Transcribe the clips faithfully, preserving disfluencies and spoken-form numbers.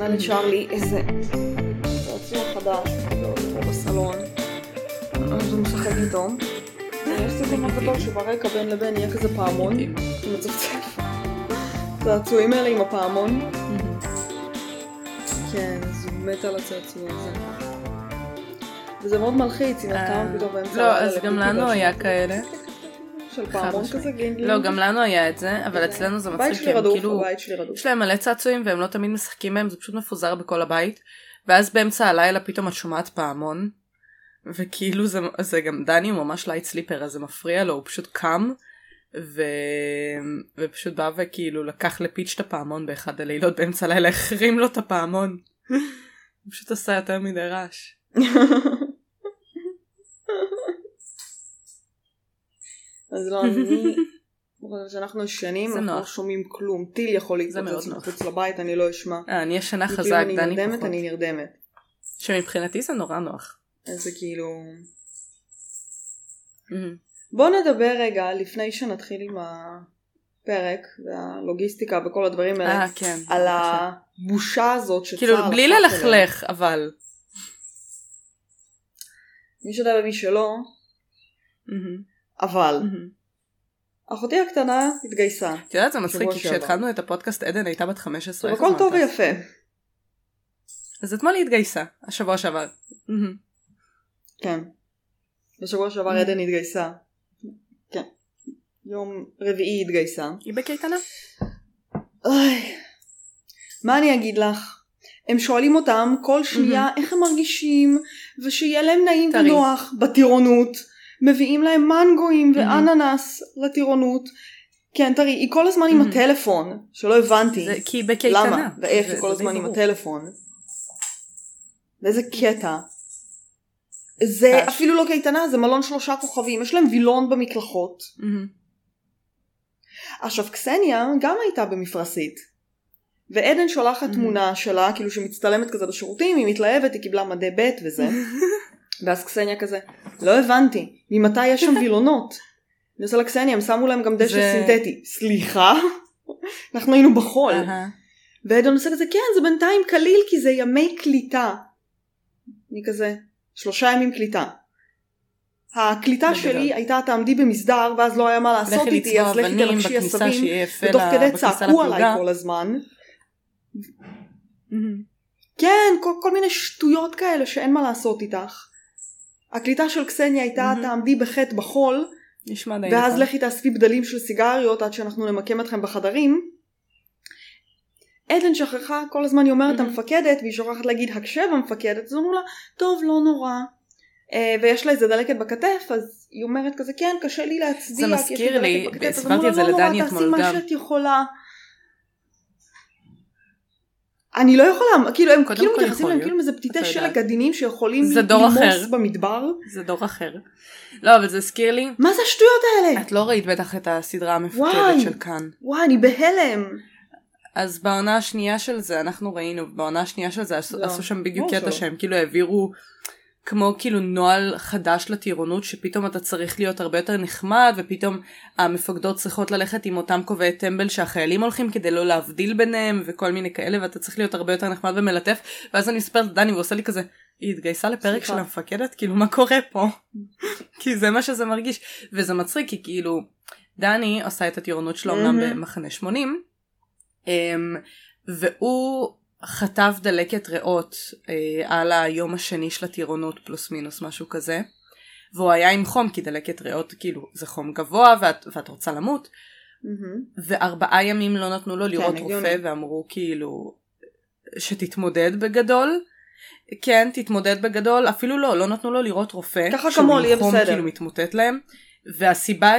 היה נשאר לי איזה צעצוע חדש פה בסלון. אני משחק איתו. יש סיכום גדול שברקע בין לבין יהיה כזה פעמון מצפצף. צעצועים האלה עם הפעמון. כן, זה מת על הצעצוע הזה. וזה מאוד מלחיץ, אם אתה פתאום באמצע... לא, אז גם לנו היה כאלה. של פעמון כזה גינגלים. לא, גם לנו היה את זה, אבל אצלנו זה מצחיק. בית שלי רדוף, הבית שלי רדוף. יש להם מלא צעצועים והם לא תמיד משחקים מהם, זה פשוט מפוזר בכל הבית. ואז באמצע הלילה פתאום את שומעת פעמון, וכאילו זה, זה גם דני הוא ממש לייט סליפר, אז זה מפריע לו, הוא פשוט קם, ו... ופשוט בא וכאילו לקח לפיץ' את הפעמון באחד הלילות באמצע הלילה, החרים לו את הפעמון. הוא פשוט עשה יותר מדי רעש. אז לא, אני... כשאנחנו ישנים, אנחנו לא שומעים כלום. טיל יכול להתפוצץ מחוץ לבית, אני לא אשמע. אני ישנה חזק, דני פחות. אני נרדמת, אני נרדמת. שמבחינתי זה נורא נוח. אז זה כאילו... בוא נדבר רגע, לפני שנתחיל עם הפרק, והלוגיסטיקה וכל הדברים האלה, על הבושה הזאת שצהר... כאילו, בלי ללכלך, אבל... מי שדע למי שלא, אבל... אחותי הקטנה התגייסה. את יודעת, זה מצחיק, כי כשהתחלנו את הפודקאסט עדן הייתה בת חמש עשרה. הכל טוב ויפה. אז אתמול היא התגייסה, השבוע שעבר. כן. בשבוע שעבר עדן התגייסה. כן. יום רביעי התגייסה. היא בקייטנה? אוי. מה אני אגיד לך? הם שואלים אותם כל שנייה איך הם מרגישים, ושיהיה להם נעים ונוח בטירונות. מביאים להם מנגויים ואננס לטירונות. כן, תראי, היא כל הזמן עם הטלפון, שלא הבנתי. זה כי בקייטנה. למה? ואיך היא כל הזמן עם הטלפון. ואיזה קטע. זה אפילו לא קייטנה, זה מלון שלושה כוכבים. יש להם וילון במקלחות. עכשיו, קסניה גם הייתה במפרסית. ועדן שולחת תמונה שלה, כאילו שמצטלמת כזה בשירותים, היא מתלהבת, היא קיבלה מדי בית וזה. ואז קסניה כזה, לא הבנתי, ממתי יש שם וילונות? אני עושה לקסניה, הם שמו להם גם דשא סינתטי. סליחה? אנחנו היינו בחול. ועדן עושה כזה, כן, זה בינתיים קליל, כי זה ימי קליטה. אני כזה, שלושה ימים קליטה. הקליטה שלי הייתה תעמדי במסדר, ואז לא היה מה לעשות איתי, אז לכי תלבשי עשבים, ותוך כדי צעקו עליי כל הזמן. כן, כל מיני שטויות כאלה שאין מה לעשות איתך. הקליטה של קסניה הייתה תעמדי בחטא בחול, ואז לכי תאספי בדלים של סיגריות עד שאנחנו נמקם אתכם בחדרים. עדן שכחה, כל הזמן היא אומרת המפקדת, והיא שוכחת להגיד הקשב המפקדת, אז אמרו לה, טוב, לא נורא. ויש לה איזה דלקת בכתף, אז היא אומרת כזה, כן, קשה לי להצדיע. זה מזכיר לי, הסברתי את זה לדני אתמול גם. תעשי מה שאת יכולה. אני לא יכולה, כאילו הם כאילו מתייחסים להם כאילו איזה פתיתי שלג עדינים שיכולים למוס במדבר. זה דור אחר. לא, אבל זה הזכיר לי. מה זה השטויות האלה? את לא ראית בטח את הסדרה המפקדת של כאן. וואי, אני בהלם. אז בעונה השנייה של זה, אנחנו ראינו, בעונה השנייה של זה עשו שם בדיוק קטע שהם כאילו העבירו כמו כאילו נועל חדש לטירונות, שפתאום אתה צריך להיות הרבה יותר נחמד, ופתאום המפקדות צריכות ללכת עם אותם קובעי טמבל שהחיילים הולכים כדי לא להבדיל ביניהם, וכל מיני כאלה, ואתה צריך להיות הרבה יותר נחמד ומלטף, ואז אני מספרת דני ועושה לי כזה, היא התגייסה לפרק של המפקדת, כאילו מה קורה פה? כי זה מה שזה מרגיש, וזה מצחיק, כי כאילו דני עושה את הטירונות שלו אמנם במחנה שמונים, והוא חטב דלקת ריאות אה, על היום השני של הטירונות פלוס מינוס משהו כזה, והוא היה עם חום כי דלקת ריאות כאילו זה חום גבוה ואת, ואת רוצה למות, mm-hmm. וארבעה ימים לא נתנו לו לראות כן, רופא הגיוני. ואמרו כאילו שתתמודד בגדול, כן תתמודד בגדול, אפילו לא, לא נתנו לו לראות רופא, ככה כמול יהיה בסדר, כאילו מתמוטט להם, והסיבה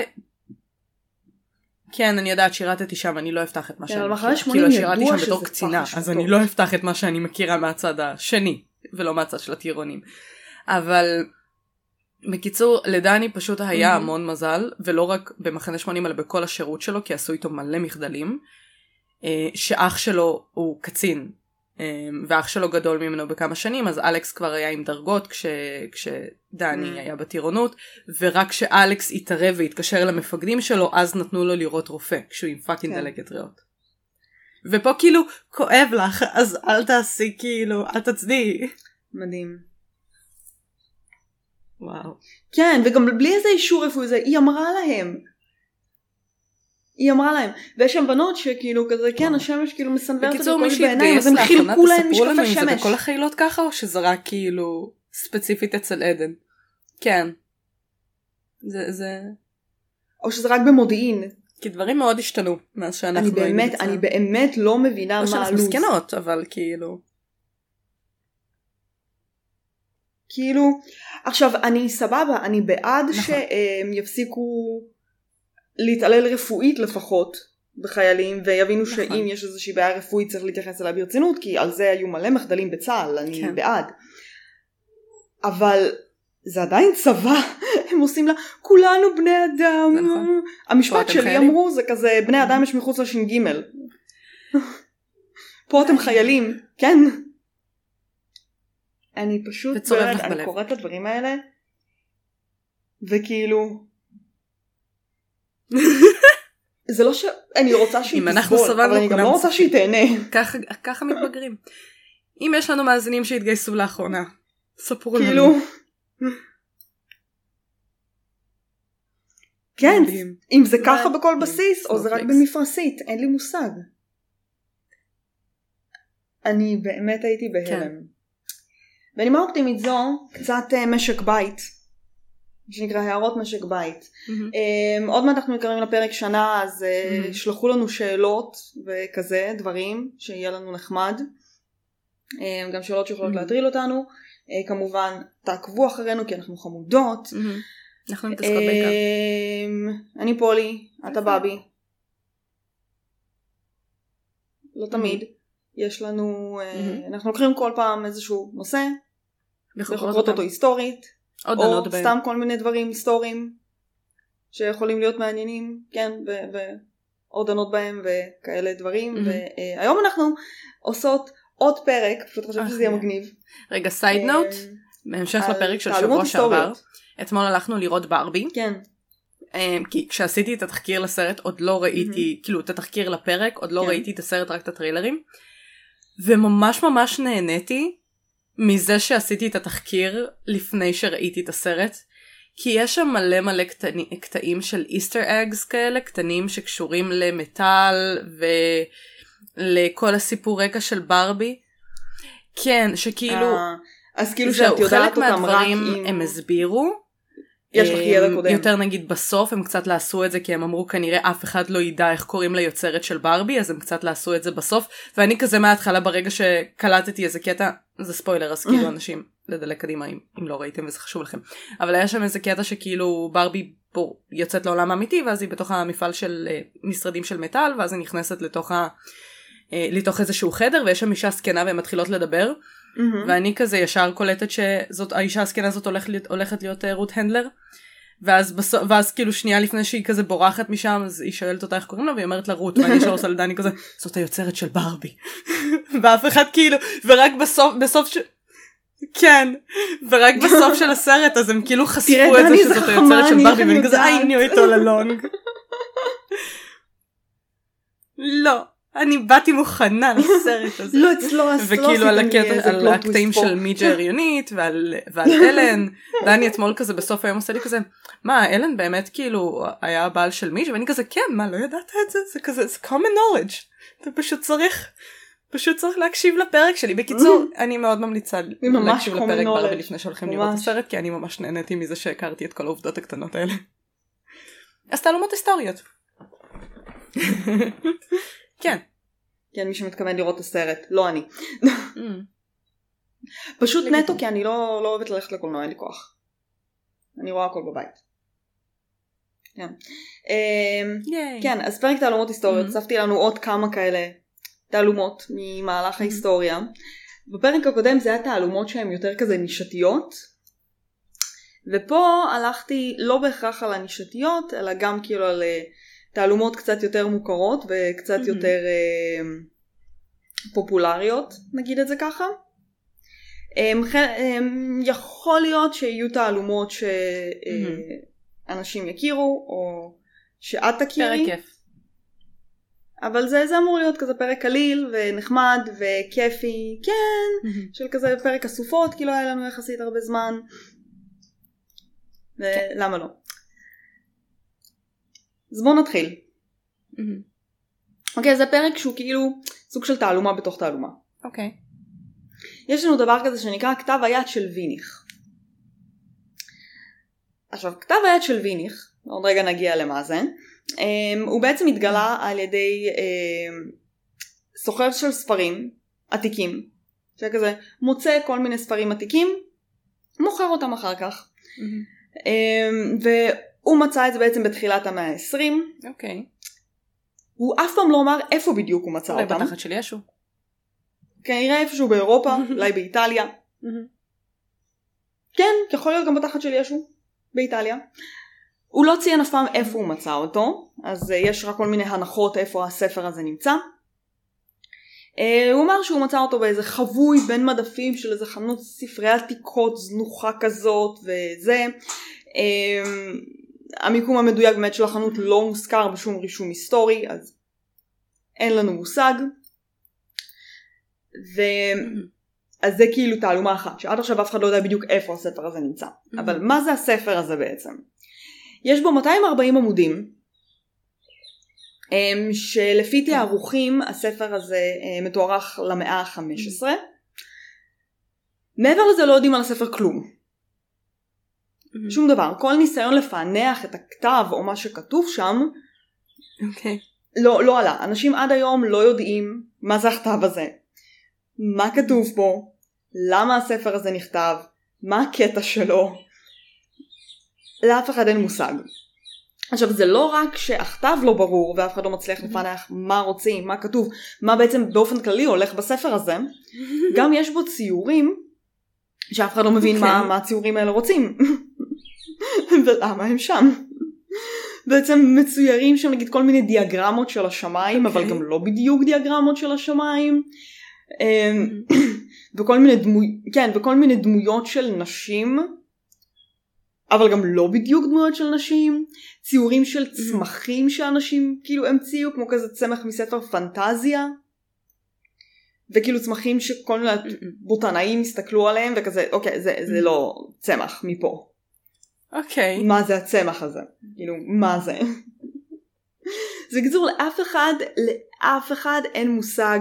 כן, אני יודעת, שירתתי שם, אני לא אפתח את מה שאני מכירה. כאילו, שירתי שם בתור קצינה, אז אני לא אפתח את מה שאני מכירה מהצד השני, ולא מהצד של הטירונים. אבל, בקיצור, לדני פשוט היה המון מזל, ולא רק במחנה שמונים, אלא בכל השירות שלו, כי עשו איתו מלא מחדלים, שאח שלו הוא קצין, ואח שלו גדול ממנו בכמה שנים, אז אלכס כבר היה עם דרגות כש, כשדני היה בטירונות, ורק כשאלכס התערב והתקשר למפקדים שלו, אז נתנו לו לראות רופא, כשהוא עם פאקינג דלקת ריאות. ופה כאילו כואב לך, אז אל תעשי כאילו, אל תצדיעי. מדהים. וואו. כן, וגם בלי איזה אישור רפואי זה, היא אמרה להם. היא אמרה להם. ויש שם בנות שכאילו כזה, כן, השמש כאילו מסנוורת את הכל בעיניים, אז הם חילקו להם משקפי שמש. זה בכל החיילות ככה, או שזה רק כאילו ספציפית אצל עדן? כן. זה, זה... או שזה רק במודיעין. כי דברים מאוד השתנו מאז שאנחנו... אני באמת, אני באמת לא מבינה מה הלו"ז. לא שאנחנו מסכנות, אבל כאילו... כאילו, עכשיו, אני סבבה, אני בעד שהם יפסיקו להתעלל רפואית לפחות בחיילים, ויבינו שאם יש איזושהי בעיה רפואית צריך להתייחס אליה ברצינות, כי על זה היו מלא מחדלים בצה"ל, אני בעד. אבל זה עדיין צבא, הם עושים לה, כולנו בני אדם. המשפט שלי אמרו, זה כזה, בני אדם יש מחוץ לש"ג. פה אתם חיילים, כן. אני פשוט, אני קוראת את הדברים האלה, וכאילו, זה לא שאני רוצה שהיא תסבול, אבל אני גם לא רוצה שהיא תהנה. ככה מתבגרים. אם יש לנו מאזינים שהתגייסו לאחרונה, ספרו לנו. כאילו, כן, אם זה ככה בכל בסיס, או זה רק במפרסית, אין לי מושג. אני באמת הייתי בהלם. בנימה אופטימית זו, קצת משק בית, שנקרא הערות משק בית. עוד מעט אנחנו מקרבים לפרק שנה, אז שלחו לנו שאלות וכזה דברים, שיהיה לנו נחמד. גם שאלות שיכולות להטריל אותנו. כמובן, תעקבו אחרינו, כי אנחנו חמודות. אנחנו מתעסקות בעיקר. אני פולי, אתה בבי. לא תמיד. יש לנו, אנחנו לוקחים כל פעם איזשהו נושא, וחוקרות אותו היסטורית, או סתם כל מיני דברים היסטוריים, שיכולים להיות מעניינים, כן, ועוד דנות בהם וכאלה דברים, והיום אנחנו עושות עוד פרק, פשוט חשבתי שזה יהיה מגניב. רגע, סייד נוט, בהמשך לפרק של שבוע שעבר, אתמול הלכנו לראות ברבי, כן. כי כשעשיתי את התחקיר לסרט עוד לא ראיתי, כאילו את התחקיר לפרק, עוד לא ראיתי את הסרט, רק את הטריילרים, וממש ממש נהניתי מזה שעשיתי את התחקיר לפני שראיתי את הסרט, כי יש שם מלא מלא קטעים של איסטר אגס כאלה, קטנים שקשורים למטל ולכל הסיפור רקע של ברבי. כן, שכאילו, אז כאילו שאת יודעת אותם רק עם... חלק מהדברים הם הסבירו, יש לך ידע קודם. יותר נגיד בסוף הם קצת לעשו את זה כי הם אמרו כנראה אף אחד לא ידע איך קוראים ליוצרת של ברבי, אז הם קצת לעשו את זה בסוף, ואני כזה מההתחלה ברגע שקלטתי איזה קטע, זה ספוילר אז כאילו אנשים לדלק קדימה אם, אם לא ראיתם וזה חשוב לכם, אבל היה שם איזה קטע שכאילו ברבי פה יוצאת לעולם האמיתי ואז היא בתוך המפעל של משרדים של מטל, ואז היא נכנסת לתוך, ה, לתוך איזשהו חדר ויש שם אישה סקנה והן מתחילות לדבר, Mm-hmm. ואני כזה ישר קולטת שזאת האישה הסקנה הזאת הולכת להיות, הולכת להיות uh, רות הנדלר, ואז, בסוף, ואז כאילו שנייה לפני שהיא כזה בורחת משם אז היא שואלת אותה איך קוראים לה והיא אומרת לה רות, ואני ישר עושה לדני כזה זאת היוצרת של ברבי. ואף אחד כאילו, ורק בסוף בסוף ש... כן, ורק בסוף של הסרט אז הם כאילו חשפו את זה שזאת היוצרת של ברבי, ואני כזה I knew it all along. לא, אני באתי מוכנה לסרט הזה. לא, אצלו, וכאילו על הקטעים של מיג'ה הריונית ועל אלן, דני אתמול כזה בסוף היום עושה לי כזה, מה, אלן באמת כאילו היה הבעל של מיג'ה? ואני כזה, כן, מה, לא ידעת את זה? זה כזה, זה common knowledge. אתה פשוט צריך, פשוט צריך להקשיב לפרק שלי. בקיצור, אני מאוד ממליצה להקשיב לפרק ברבי לפני שהולכים לראות את הסרט, כי אני ממש נהניתי מזה שהכרתי את כל העובדות הקטנות האלה. אז תעלומות היסטוריות. כן. כן, מי שמתכוון לראות את הסרט, לא אני. פשוט נטו, כי אני לא אוהבת ללכת לקולנוע, אין לי כוח. אני רואה הכל בבית. כן. כן, אז פרק תעלומות היסטוריות, הוספתי לנו עוד כמה כאלה תעלומות ממהלך ההיסטוריה. בפרק הקודם זה היה תעלומות שהן יותר כזה נישתיות, ופה הלכתי לא בהכרח על הנישתיות, אלא גם כאילו על תעלומות קצת יותר מוכרות וקצת mm-hmm. יותר אה, פופולריות, נגיד את זה ככה. אה, אה, יכול להיות שיהיו תעלומות שאנשים mm-hmm. יכירו, או שאת תכירי. פרק כיף. אבל זה, זה אמור להיות כזה פרק קליל ונחמד וכיפי, כן, mm-hmm. של כזה פרק הסופות, כאילו היה לנו יחסית הרבה זמן. ולמה לא? אז בואו נתחיל. אוקיי, זה פרק שהוא כאילו סוג של תעלומה בתוך תעלומה. אוקיי. יש לנו דבר כזה שנקרא כתב היד של ויניך. עכשיו, כתב היד של ויניך, עוד רגע נגיע למה זה, הוא בעצם התגלה על ידי סוחר של ספרים עתיקים, שכזה מוצא כל מיני ספרים עתיקים, מוכר אותם אחר כך. והוא מצא את זה בעצם בתחילת המאה ה-עשרים. אוקיי. הוא אף פעם לא אמר איפה בדיוק הוא מצא אולי אותם. אולי בתחת של ישו. כנראה איפשהו באירופה, אולי באיטליה. כן, יכול להיות גם בתחת של ישו, באיטליה. הוא לא ציין אף פעם איפה הוא מצא אותו, אז יש רק כל מיני הנחות איפה הספר הזה נמצא. הוא אמר שהוא מצא אותו באיזה חבוי בין מדפים של איזה חנות ספרי עתיקות זנוחה כזאת וזה. המיקום המדויק באמת של החנות לא מוזכר בשום רישום היסטורי, אז אין לנו מושג. ו... אז זה כאילו תעלומה אחת, שעד עכשיו אף אחד לא יודע בדיוק איפה הספר הזה נמצא. אבל מה זה הספר הזה בעצם? יש בו מאתיים וארבעים עמודים, שלפי תארוכים הספר הזה מתוארך למאה ה-חמש עשרה. מעבר לזה לא יודעים על הספר כלום. שום דבר. כל ניסיון לפענח את הכתב או מה שכתוב שם, okay. לא, לא עלה. אנשים עד היום לא יודעים מה זה הכתב הזה, מה כתוב בו, למה הספר הזה נכתב, מה הקטע שלו. לאף אחד אין מושג. עכשיו זה לא רק שהכתב לא ברור ואף אחד לא מצליח לפענח מה רוצים, מה כתוב, מה בעצם באופן כללי הולך בספר הזה, גם יש בו ציורים שאף אחד לא מבין okay. מה, מה הציורים האלה רוצים. ולמה הם שם. בעצם מצוירים שם נגיד כל מיני דיאגרמות של השמיים, okay. אבל גם לא בדיוק דיאגרמות של השמיים. וכל מיני דמו... כן, וכל מיני דמויות של נשים, אבל גם לא בדיוק דמויות של נשים. ציורים של צמחים שאנשים כאילו המציאו, כמו כזה צמח מספר פנטזיה. וכאילו צמחים שכל מיני בוטנאים הסתכלו עליהם, וכזה, אוקיי, זה, זה לא צמח מפה. אוקיי. מה זה הצמח הזה? כאילו, מה זה? זה גזור, לאף אחד, לאף אחד אין מושג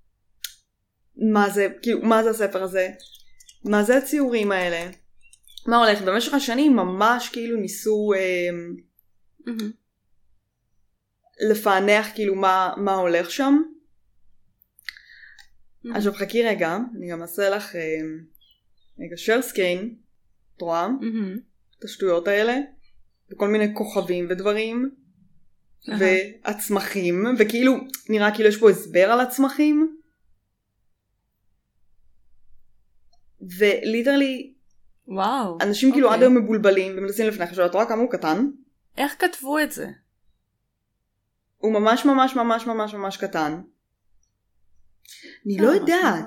מה זה, כאילו, מה זה הספר הזה? מה זה הציורים האלה? מה הולך? במשך השנים ממש כאילו ניסו אה, mm-hmm. לפענח כאילו מה, מה הולך שם. Mm-hmm. עכשיו חכי רגע, אני גם אעשה לך אה, רגע share screen, את רואה? Mm-hmm. את השטויות האלה, וכל מיני כוכבים ודברים, uh-huh. והצמחים, וכאילו נראה כאילו יש פה הסבר על הצמחים, וליטרלי וואו, אנשים כאילו אוקיי. עד היום מבולבלים ומנסים לפני חשוב, את רואה כמה הוא קטן? איך כתבו את זה? הוא ממש ממש ממש ממש ממש קטן. אני לא יודעת.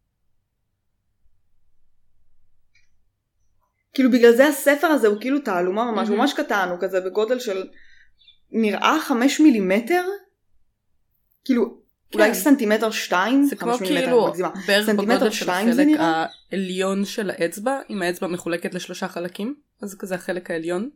כאילו בגלל זה הספר הזה הוא כאילו תעלומה ממש, הוא ממש קטן, הוא כזה בגודל של נראה חמש מילימטר? כאילו אולי סנטימטר שתיים? זה כמו כאילו בערך בגודל של החלק העליון של האצבע, אם האצבע מחולקת לשלושה חלקים, אז כזה החלק העליון.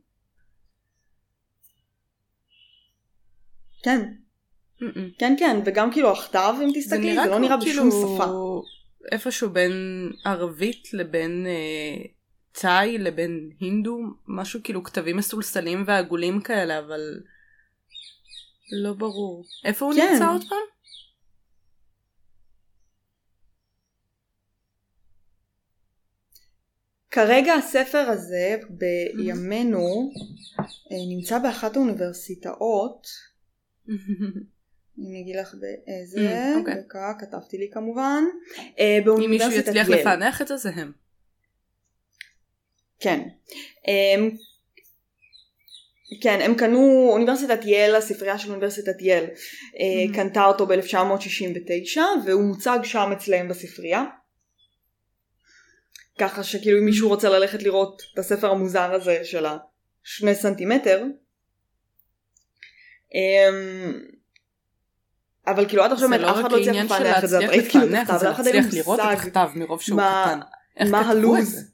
כן. כן כן, וגם כאילו הכתב אם תסתכלי, זה לא נראה בשום שפה. איפשהו בין ערבית לבין תאי לבין הינדו, משהו כאילו כתבים מסולסלים ועגולים כאלה, אבל לא ברור. איפה הוא נמצא עוד פעם? כרגע הספר הזה בימינו נמצא באחת האוניברסיטאות. אני אגיד לך באיזה, דקה, כתבתי לי כמובן. אם מישהו יצליח לפענח את זה, זה הם. כן. כן, הם קנו, אוניברסיטת יל, הספרייה של אוניברסיטת יל, קנתה אותו ב-אלף תשע מאות שישים ותשע, והוא מוצג שם אצלהם בספרייה. ככה שכאילו אם מישהו רוצה ללכת לראות את הספר המוזר הזה של השני סנטימטר, אבל כאילו עד עכשיו אף אחד לא הצליח לפענח את זה, ראית כאילו את הכתב, זה להצליח לראות את הכתב מרוב שהוא קטן. מה הלוז?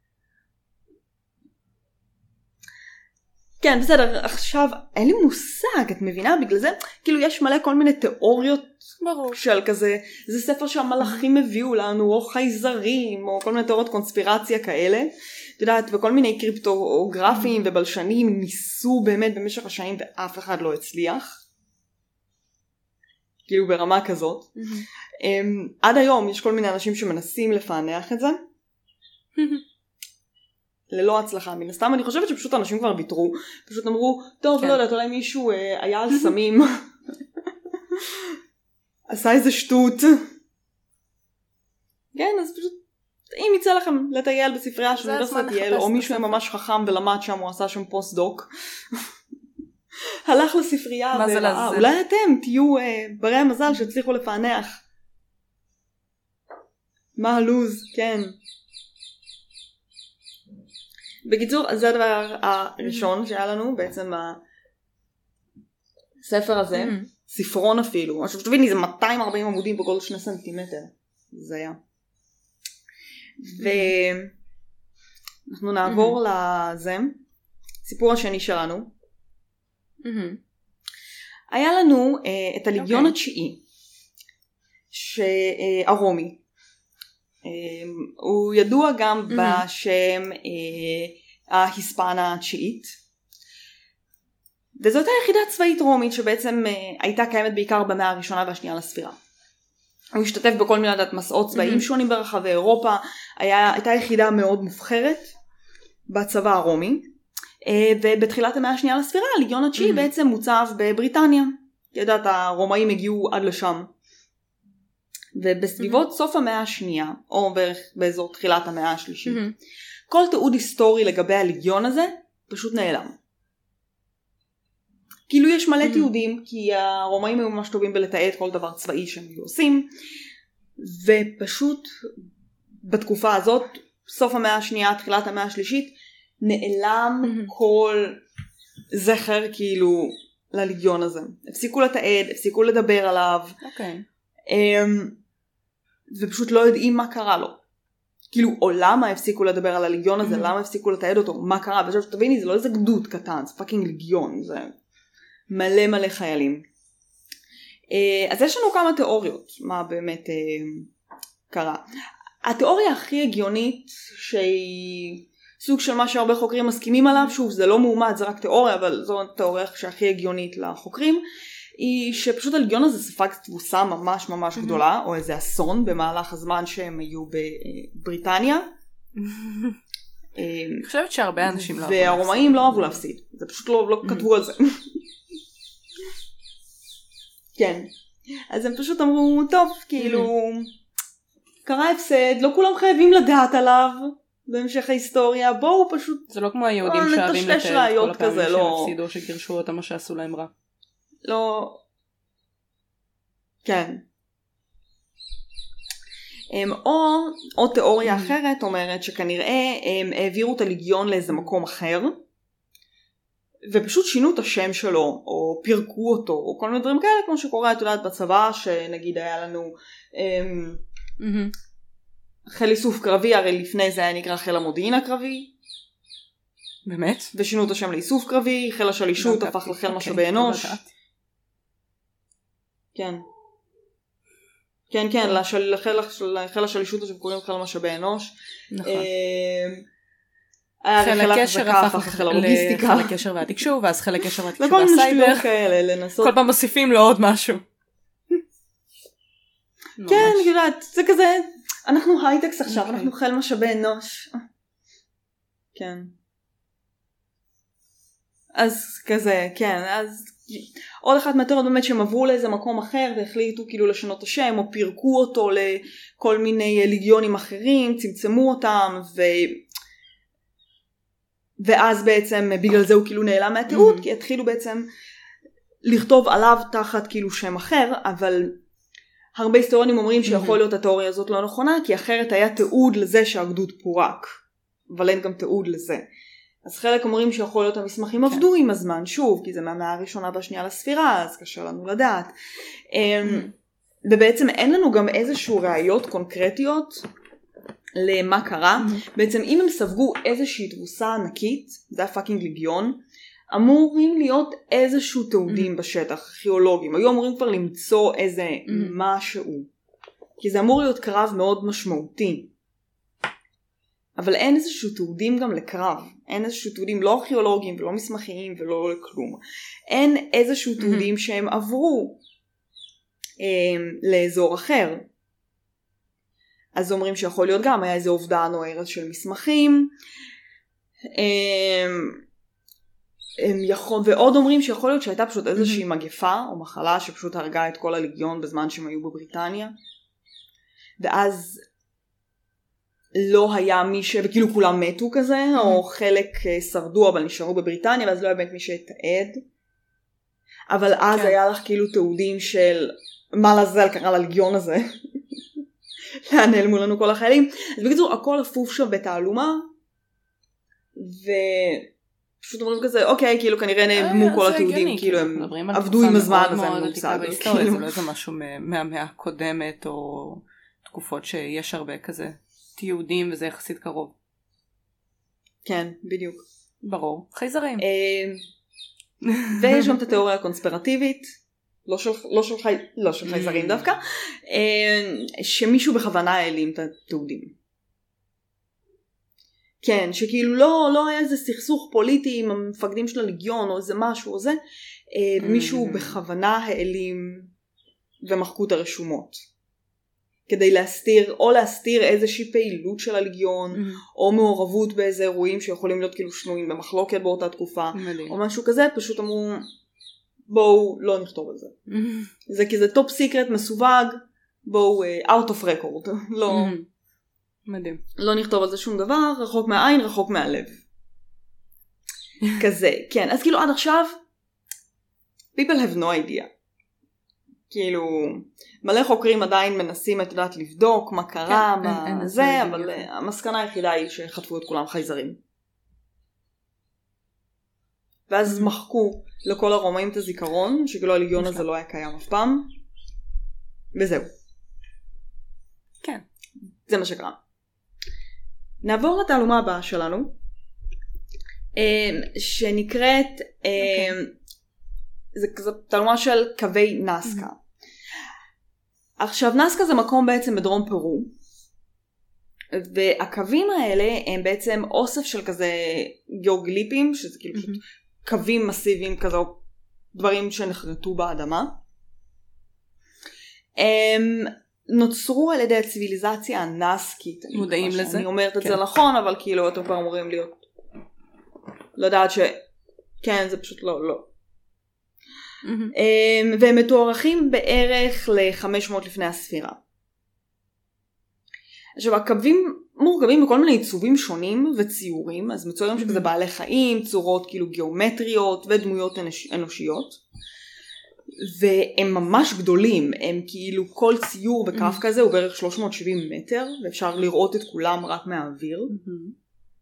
כן, בסדר, עכשיו אין לי מושג, את מבינה? בגלל זה, כאילו יש מלא כל מיני תיאוריות ברור. של כזה, זה ספר שהמלאכים הביאו לנו, או חייזרים, או כל מיני תיאוריות קונספירציה כאלה. את יודעת, וכל מיני קריפטוגרפים ובלשנים ניסו באמת במשך השנים ואף אחד לא הצליח. כאילו ברמה כזאת. um, עד היום יש כל מיני אנשים שמנסים לפענח את זה. ללא הצלחה. מן הסתם אני חושבת שפשוט אנשים כבר ביטרו. פשוט אמרו, טוב, כן. לא יודעת, אולי מישהו אה, היה על סמים. עשה איזה שטות. כן, אז פשוט, אם יצא לכם לטייל בספרייה של אוניברסיטת ייל, או מישהו ממש חכם ולמד שם, הוא עשה שם פוסט דוק. הלך לספרייה וראה, אולי אתם תהיו אה, ברי המזל שהצליחו לפענח. מה הלוז? כן. בקיצור, זה הדבר הראשון שהיה לנו, בעצם הספר הזה, ספרון אפילו. עכשיו תביני, זה מאתיים וארבעים עמודים בכל שני סנטימטר. זה היה. ואנחנו נעבור לזה. סיפור השני שלנו. היה לנו את הליגיון התשיעי, הרומי. הוא ידוע גם בשם ההיספנה התשיעית, וזאת היחידה צבאית רומית שבעצם הייתה קיימת בעיקר במאה הראשונה והשנייה לספירה. הוא השתתף בכל מיני מסעות צבאיים שונים ברחבי אירופה, הייתה יחידה מאוד מובחרת בצבא הרומי, ובתחילת המאה השנייה לספירה הליגיון התשיעי בעצם מוצב בבריטניה. ידעת, הרומאים הגיעו עד לשם. ובסביבות סוף המאה השנייה, או בערך באזור תחילת המאה השלישית, כל תיעוד היסטורי לגבי הליגיון הזה פשוט נעלם. כאילו יש מלא תיעודים, כי הרומאים היו ממש טובים בלתעד כל דבר צבאי שהם היו עושים, ופשוט בתקופה הזאת, סוף המאה השנייה, תחילת המאה השלישית, נעלם כל זכר כאילו לליגיון הזה. הפסיקו לתעד, הפסיקו לדבר עליו. אוקיי. ופשוט לא יודעים מה קרה לו. כאילו, או למה הפסיקו לדבר על הליגיון הזה, למה הפסיקו לתעד אותו, מה קרה. ועכשיו שתביני, זה לא איזה גדוד קטן, זה פאקינג ליגיון, זה מלא מלא חיילים. אז יש לנו כמה תיאוריות, מה באמת קרה. התיאוריה הכי הגיונית, שהיא סוג של מה שהרבה חוקרים מסכימים עליו, שוב, זה לא מאומת, זה רק תיאוריה, אבל זו התיאוריה שהכי הגיונית לחוקרים, היא שפשוט הליגיון הזה ספג תבוסה ממש ממש גדולה, או איזה אסון במהלך הזמן שהם היו בבריטניה. אני חושבת שהרבה אנשים לא אהבו להפסיד. והרומאים לא אהבו להפסיד, זה פשוט לא כתבו על זה. כן. אז הם פשוט אמרו, טוב, כאילו, קרה הפסד, לא כולם חייבים לדעת עליו בהמשך ההיסטוריה, בואו פשוט... זה לא כמו היהודים שאוהבים לתאר כל הפעמים שהם הפסידו, שגירשו אותם או שעשו להם רע. לא, כן. או, או תיאוריה אחרת אומרת שכנראה הם העבירו את הליגיון לאיזה מקום אחר, ופשוט שינו את השם שלו, או פירקו אותו, או כל מיני דברים כאלה, כמו שקורה, את יודעת, בצבא, שנגיד היה לנו הם, חיל איסוף קרבי, הרי לפני זה היה נקרא חיל המודיעין הקרבי. באמת? ושינו את השם לאיסוף קרבי, חיל השלישות הפך לחיל משאבי אנוש. כן. כן, כן, לחיל השלישות שקוראים חיל משאבי אנוש. נכון. חיל הקשר הפך לחיל הקשר והתקשוב, ואז חיל הקשר והתקשוב והסייבר. כל פעם מוסיפים לו עוד משהו. כן, יודעת, זה כזה, אנחנו הייטקס עכשיו, אנחנו חיל משאבי אנוש. כן. אז כזה, כן, אז עוד אחת מהתיאוריות באמת שהם עברו לאיזה מקום אחר והחליטו כאילו לשנות את השם או פירקו אותו לכל מיני ליגיונים אחרים, צמצמו אותם ו... ואז בעצם בגלל זה הוא כאילו נעלם מהתיעוד, mm-hmm. כי התחילו בעצם לכתוב עליו תחת כאילו שם אחר, אבל הרבה היסטוריונים אומרים שיכול להיות התיאוריה הזאת לא נכונה, כי אחרת היה תיעוד לזה שהגדוד פורק, אבל אין גם תיעוד לזה. אז חלק אומרים שיכול להיות המסמכים כן. עבדו עם הזמן, שוב, כי זה מהמאה הראשונה והשנייה לספירה, אז קשה לנו לדעת. ובעצם אין לנו גם איזשהו ראיות קונקרטיות למה קרה. בעצם אם הם ספגו איזושהי תבוסה ענקית, זה הפאקינג ליגיון, אמורים להיות איזשהו תעודים בשטח, ארכיאולוגים. היו אמורים כבר למצוא איזה משהו. כי זה אמור להיות קרב מאוד משמעותי. אבל אין איזשהו תעודים גם לקרב. אין איזשהו תעודים לא ארכיאולוגיים ולא מסמכיים ולא כלום. אין איזשהו תעודים שהם עברו אה, לאזור אחר. אז אומרים שיכול להיות גם, היה איזה אובדן או הרס של מסמכים. אה, הם יכול, ועוד אומרים שיכול להיות שהייתה פשוט איזושהי מגפה או מחלה שפשוט הרגה את כל הליגיון בזמן שהם היו בבריטניה. ואז לא היה מי ש... וכאילו כולם מתו כזה, או חלק שרדו אבל נשארו בבריטניה, ואז לא היה באמת מי שהתעד. אבל אז היה לך כאילו תעודים של מה לזל קרה לליגיון הזה. לאן נעלמו לנו כל החיילים. אז בקיצור, הכל אפוף שם בתעלומה, ופשוט אומרים כזה, אוקיי, כאילו כנראה נעלמו כל התעודים, כאילו הם עבדו עם הזמן, אז הם מוצג. זה לא איזה משהו מהמאה הקודמת, או תקופות שיש הרבה כזה. תיעודים וזה יחסית קרוב. כן, בדיוק. ברור. חייזרים. ויש גם את התיאוריה הקונספירטיבית, לא של, לא של, חי, לא של חייזרים דווקא, שמישהו בכוונה העלים את התיעודים. כן, שכאילו לא, לא היה איזה סכסוך פוליטי עם המפקדים של הליגיון או איזה משהו או זה, מישהו בכוונה העלים ומחקו את הרשומות. כדי להסתיר, או להסתיר איזושהי פעילות של הליגיון, mm-hmm. או מעורבות באיזה אירועים שיכולים להיות כאילו שנויים במחלוקת באותה תקופה, מדהים. או משהו כזה, פשוט אמרו, בואו לא נכתוב על זה. Mm-hmm. זה כי זה טופ סיקרט מסווג, בואו uh, out of record, לא, mm-hmm. מדהים. לא נכתוב על זה שום דבר, רחוק מהעין, רחוק מהלב. כזה, כן, אז כאילו עד עכשיו, people have no idea. כאילו, מלא חוקרים עדיין מנסים את יודעת לבדוק מה קרה, כן, מה אין, אין זה, אבל אין. המסקנה היחידה היא שחטפו את כולם חייזרים. ואז mm-hmm. מחקו לכל הרומאים את הזיכרון, שכאילו הליגיון הזה לא היה קיים אף פעם, וזהו. כן. זה מה שקרה. נעבור לתעלומה הבאה שלנו, שנקראת, okay. זה כזה תעלומה של קווי נאסקה. Mm-hmm. עכשיו נאסקה זה מקום בעצם בדרום פרו, והקווים האלה הם בעצם אוסף של כזה גיאוגליפים, שזה כאילו mm-hmm. קווים מסיביים כזו, דברים שנחרטו באדמה. הם נוצרו על ידי הציביליזציה הנאסקית. מודעים לזה? אני אומרת את כן. זה נכון, אבל כאילו אתם כבר אמורים להיות, לדעת שכן, זה פשוט לא, לא. Mm-hmm. והם מתוארכים בערך ל-חמש מאות לפני הספירה. עכשיו הקווים מורכבים בכל מיני עיצובים שונים וציורים, אז מצוירים mm-hmm. שכזה בעלי חיים, צורות כאילו גיאומטריות ודמויות אנוש... אנושיות, והם ממש גדולים, הם כאילו כל ציור בקו mm-hmm. כזה הוא בערך שלוש מאות שבעים מטר, ואפשר לראות את כולם רק מהאוויר. Mm-hmm.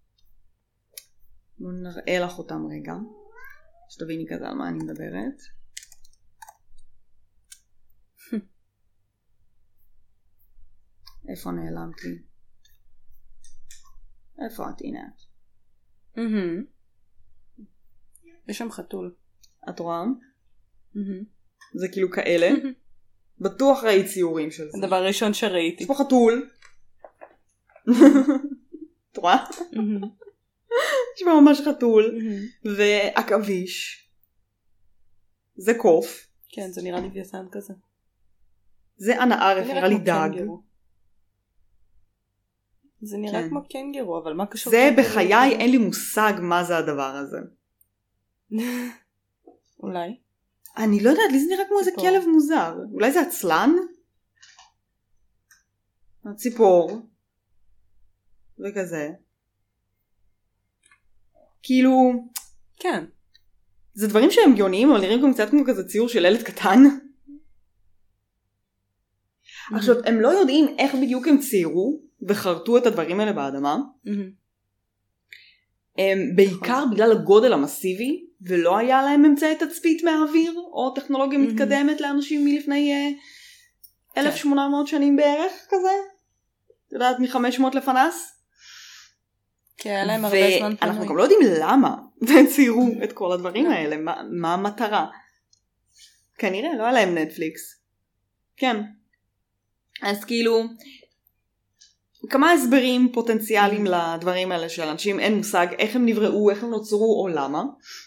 בואו נראה לך אותם רגע, שתביני כזה על מה אני מדברת. איפה נעלמת לי? איפה את? הנה את. יש שם חתול. את רואה? זה כאילו כאלה. בטוח ראית ציורים של זה. הדבר הראשון שראיתי. יש פה חתול. את רואה? יש פה ממש חתול. ועכביש. זה קוף. כן, זה נראה לי ויסן כזה. זה הנער, נראה לי דג. זה נראה כן. כמו קנגרו, אבל מה קשור? זה בחיי אין לי מושג מה זה הדבר הזה. אולי. אני לא יודעת, לי זה נראה כמו איזה כלב מוזר. אולי זה עצלן? ציפור. וכזה. כאילו... כן. זה דברים שהם גאוניים, אבל נראים כמו קצת כמו כזה ציור של ילד קטן. עכשיו, הם לא יודעים איך בדיוק הם ציירו וחרטו את הדברים האלה באדמה. בעיקר בגלל הגודל המסיבי, ולא היה להם אמצעי תצפית מהאוויר, או טכנולוגיה מתקדמת לאנשים מלפני אלף ושמונה מאות שנים בערך כזה. את יודעת, מ-חמש מאות לפנס. כן, היה להם הרבה זמן פנוי. ואנחנו גם לא יודעים למה הם ציירו את כל הדברים האלה, מה, מה המטרה. כנראה, לא היה להם נטפליקס. כן. אז כאילו, כמה הסברים פוטנציאליים לדברים האלה של אנשים, אין מושג איך הם נבראו, איך הם נוצרו או למה.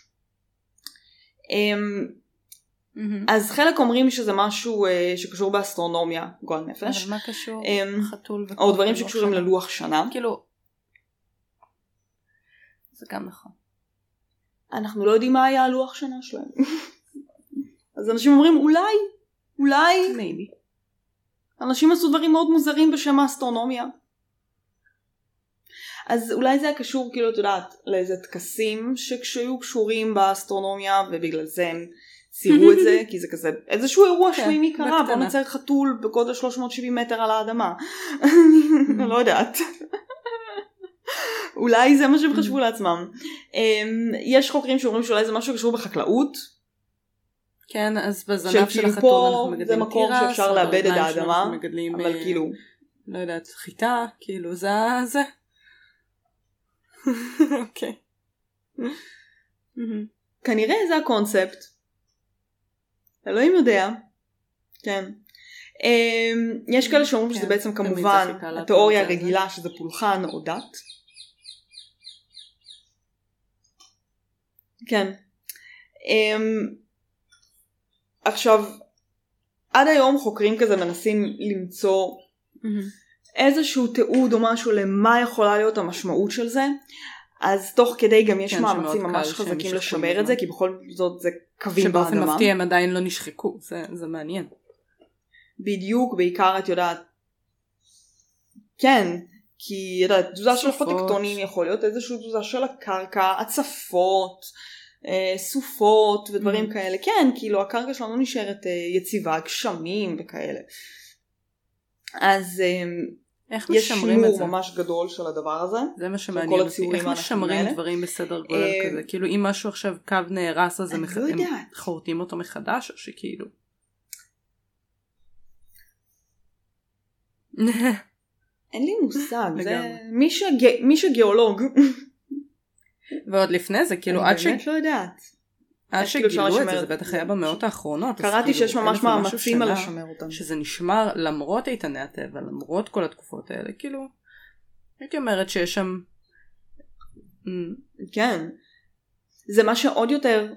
אז חלק אומרים שזה משהו שקשור באסטרונומיה, גועל נפש. אבל מה קשור? חתול וקוף. או דברים שקשורים ללוח שנה. כאילו, זה גם נכון. אנחנו לא יודעים מה היה הלוח שנה שלהם. אז אנשים אומרים אולי, אולי. maybe. אנשים עשו דברים מאוד מוזרים בשם האסטרונומיה. אז אולי זה היה קשור, כאילו, את יודעת, לאיזה תקסים שהיו קשורים באסטרונומיה, ובגלל זה הם ציירו את זה, כי זה כזה, איזשהו אירוע שמימי קרה, בוא נצייר חתול בגודל שלוש מאות שבעים מטר על האדמה. לא יודעת. אולי זה מה שהם חשבו לעצמם. יש חוקרים שאומרים שאולי זה משהו שקשור בחקלאות. כן, אז בזנב של החתול אנחנו מגדלים תירס. זה מקום שאפשר לאבד את האדמה, אבל כאילו, לא יודעת, חיטה, כאילו זה זה. אוקיי. כנראה זה הקונספט. אלוהים יודע. כן. יש כאלה שאומרים שזה בעצם כמובן התיאוריה הרגילה שזה פולחן או דת. כן. עכשיו, עד היום חוקרים כזה מנסים למצוא איזשהו תיעוד או משהו למה יכולה להיות המשמעות של זה. אז תוך כדי גם יש מאמצים ממש חזקים לשמר את זה, כי בכל זאת זה קווים באדמה. שבאופן מפתיע הם עדיין לא נשחקו, זה, זה מעניין. בדיוק, בעיקר את יודעת, כן, כי יודעת, תזוזה של פוטקטונים יכול להיות איזושהי תזוזה של הקרקע, הצפות, אה, סופות ודברים mm. כאלה. כן, כאילו הקרקע שלנו נשארת אה, יציבה, גשמים וכאלה. אז אה, יש שיעור ממש גדול של הדבר הזה. זה מה שמעניין אותי. איך משמרים דברים בסדר גודל כזה? כאילו אם משהו עכשיו קו נהרס, אז הם חורטים אותו מחדש, או שכאילו... אין לי מושג. מי שגיאולוג. ועוד לפני זה, כאילו עד ש... אני באמת לא יודעת. עד שגילו את זה, זה בטח היה במאות האחרונות. קראתי שיש ממש מאמצים על לשמר אותם. שזה נשמר למרות איתני הטבע, למרות כל התקופות האלה. כאילו, הייתי אומרת שיש שם... כן. זה מה שעוד יותר...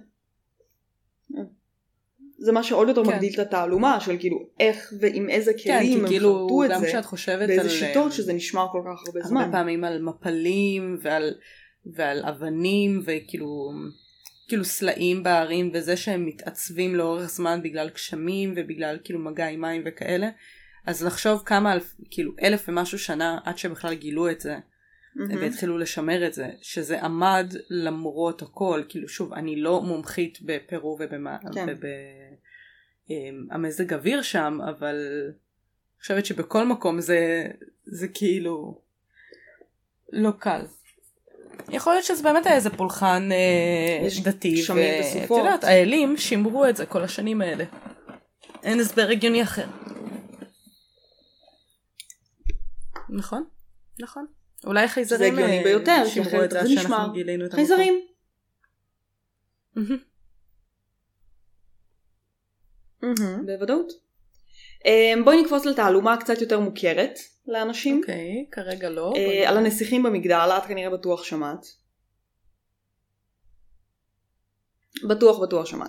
זה מה שעוד יותר מגדיל את התעלומה של כאילו איך ועם איזה כלים הם חרטו את זה. באיזה שיטות שזה נשמר כל כך הרבה זמן. הרבה פעמים על מפלים ועל... ועל אבנים וכאילו כאילו סלעים בערים, וזה שהם מתעצבים לאורך זמן בגלל גשמים ובגלל כאילו מגע עם מים וכאלה. אז לחשוב כמה אלף, כאילו אלף ומשהו שנה עד שבכלל גילו את זה mm-hmm. והתחילו לשמר את זה, שזה עמד למרות הכל. כאילו שוב, אני לא מומחית בפרו ובמזג אוויר שם, אבל אני חושבת שבכל מקום זה, זה כאילו לא קל. יכול להיות שזה באמת היה איזה פולחן אה, דתי, ואת יודעת, האלים שימרו את זה כל השנים האלה. אין הסבר הגיוני אחר. נכון? נכון. אולי חייזרים זה הגיוני ביותר, שימרו את זה שאנחנו גילינו את המקום. חייזרים. בוודאות. בואי נקפוץ לתעלומה קצת יותר מוכרת לאנשים. אוקיי, כרגע לא. על הנסיכים במגדל, את כנראה בטוח שמעת. בטוח בטוח שמעת.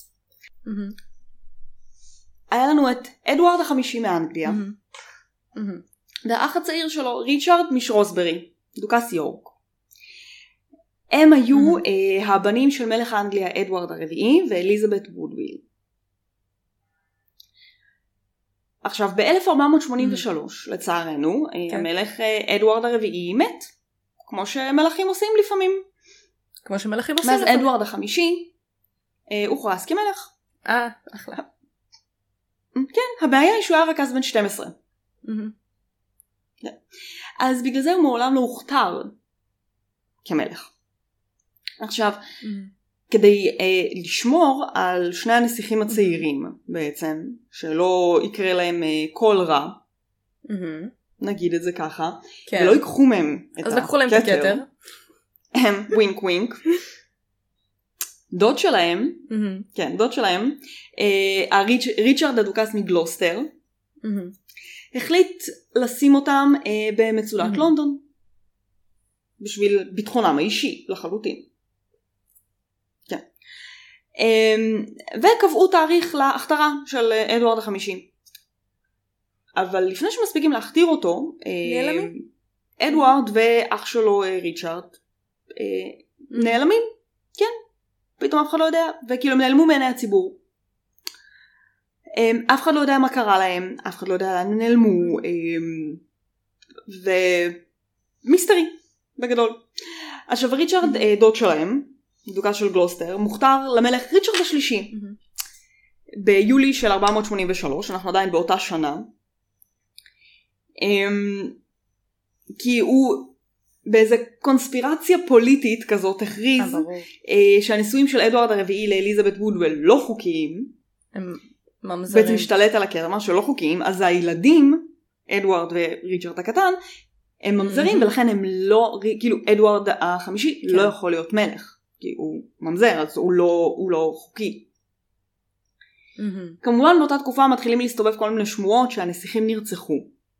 היה לנו את אדוארד החמישי מאנגליה. והאח הצעיר שלו, ריצ'רד משרוסברי, דוכס יורק. הם היו הבנים של מלך האנגליה אדוארד הרביעי ואליזבת וודוויל. עכשיו, ב-אלף ארבע מאות שמונים ושלוש, mm. לצערנו, כן. המלך אדוארד הרביעי מת, כמו שמלכים עושים לפעמים. כמו שמלכים עושים לפעמים. אז אדוארד החמישי הוכרז כמלך. אה, אחלה. כן, הבעיה היא שהוא היה רק אז בן שתים עשרה. Mm-hmm. אז בגלל זה הוא מעולם לא הוכתר כמלך. עכשיו, כדי אה, לשמור על שני הנסיכים הצעירים בעצם, שלא יקרה להם אה, כל רע, נגיד את זה ככה, כן. ולא ייקחו מהם את הכתר. אז לקחו להם את הכתר. הם ווינק ווינק. דוד שלהם, mm-hmm. כן, דוד שלהם, אה, הריצ', ריצ'רד הדוכס מגלוסטר, mm-hmm. החליט לשים אותם אה, במצודת mm-hmm. לונדון, בשביל ביטחונם האישי לחלוטין. כן. אה, וקבעו תאריך להכתרה של אדוארד החמישי. אבל לפני שמספיקים להכתיר אותו, אה, נעלמים. אדוארד ואח שלו אה, ריצ'רד אה, mm-hmm. נעלמים, כן. פתאום אף אחד לא יודע, וכאילו הם נעלמו מעיני הציבור. אף אחד לא יודע מה קרה להם, אף אחד לא יודע לאן נעלמו, ומיסטרי, בגדול. עכשיו ריצ'רד, דוד שלהם, דוכס של גלוסטר, מוכתר למלך ריצ'רד השלישי, ביולי של ארבע מאות שמונים ושלוש, אנחנו עדיין באותה שנה, כי הוא באיזה קונספירציה פוליטית כזאת הכריז אה, שהנישואים של אדוארד הרביעי לאליזבת וודוול לא חוקיים, הם ממזרים. בעצם השתלט על הקטע, מה שלא חוקיים, אז הילדים, אדוארד וריצ'רד הקטן, הם ממזרים, ולכן הם לא, כאילו אדוארד החמישי לא יכול להיות מלך, כי הוא ממזר, אז הוא לא, הוא לא חוקי. כמובן באותה תקופה מתחילים להסתובב כל מיני שמועות שהנסיכים נרצחו.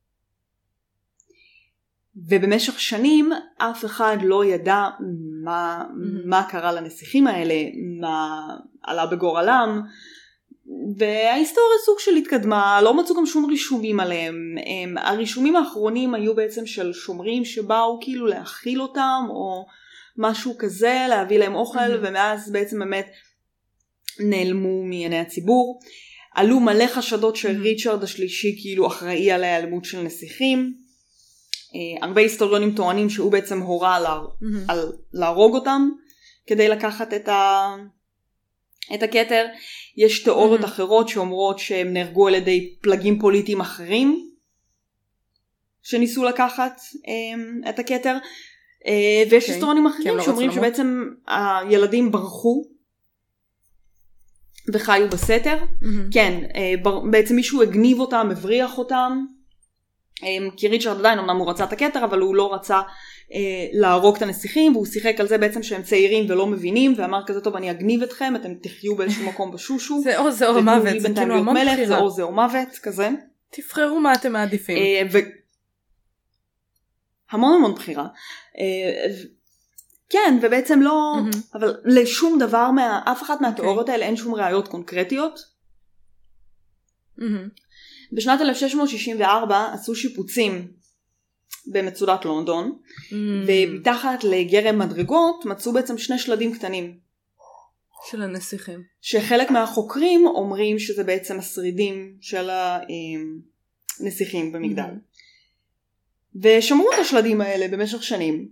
ובמשך שנים אף אחד לא ידע מה, mm-hmm. מה קרה לנסיכים האלה, מה עלה בגורלם, וההיסטוריה סוג של התקדמה, לא מצאו גם שום רישומים עליהם. הם, הרישומים האחרונים היו בעצם של שומרים שבאו כאילו להאכיל אותם או משהו כזה, להביא להם אוכל, mm-hmm. ומאז בעצם באמת נעלמו מעיני הציבור. עלו מלא חשדות שריצ'רד השלישי כאילו אחראי על ההיעלמות של נסיכים. Uh, הרבה היסטוריונים טוענים שהוא בעצם הורה לה, mm-hmm. על להרוג אותם כדי לקחת את, ה, את הכתר. יש תיאוריות mm-hmm. אחרות שאומרות שהם נהרגו על ידי פלגים פוליטיים אחרים שניסו לקחת um, את הכתר, uh, ויש okay. היסטוריונים אחרים לא שאומרים שבעצם הילדים ברחו וחיו בסתר. mm-hmm. כן, uh, בר, בעצם מישהו הגניב אותם, הבריח אותם, כי ריצ'רד עדיין אמנם הוא רצה את הכתר, אבל הוא לא רצה אה, להרוג את הנסיכים, והוא שיחק על זה בעצם שהם צעירים ולא מבינים, ואמר כזה טוב אני אגניב אתכם, אתם תחיו באיזשהו מקום בשושו, זה או זה או מוות, זה כאילו המון מלך, בחירה, זה או זה או מוות, כזה. תבחרו מה אתם מעדיפים. אה, ו... המון המון בחירה. אה, כן, ובעצם לא, mm-hmm. אבל לשום דבר, מה... אף אחת מהתיאוריות okay. האלה אין שום ראיות קונקרטיות. Mm-hmm. בשנת אלף שש מאות שישים וארבע עשו שיפוצים במצודת לונדון, mm. ומתחת לגרם מדרגות מצאו בעצם שני שלדים קטנים. של הנסיכים. שחלק מהחוקרים אומרים שזה בעצם השרידים של הנסיכים במגדל. Mm-hmm. ושמרו את השלדים האלה במשך שנים.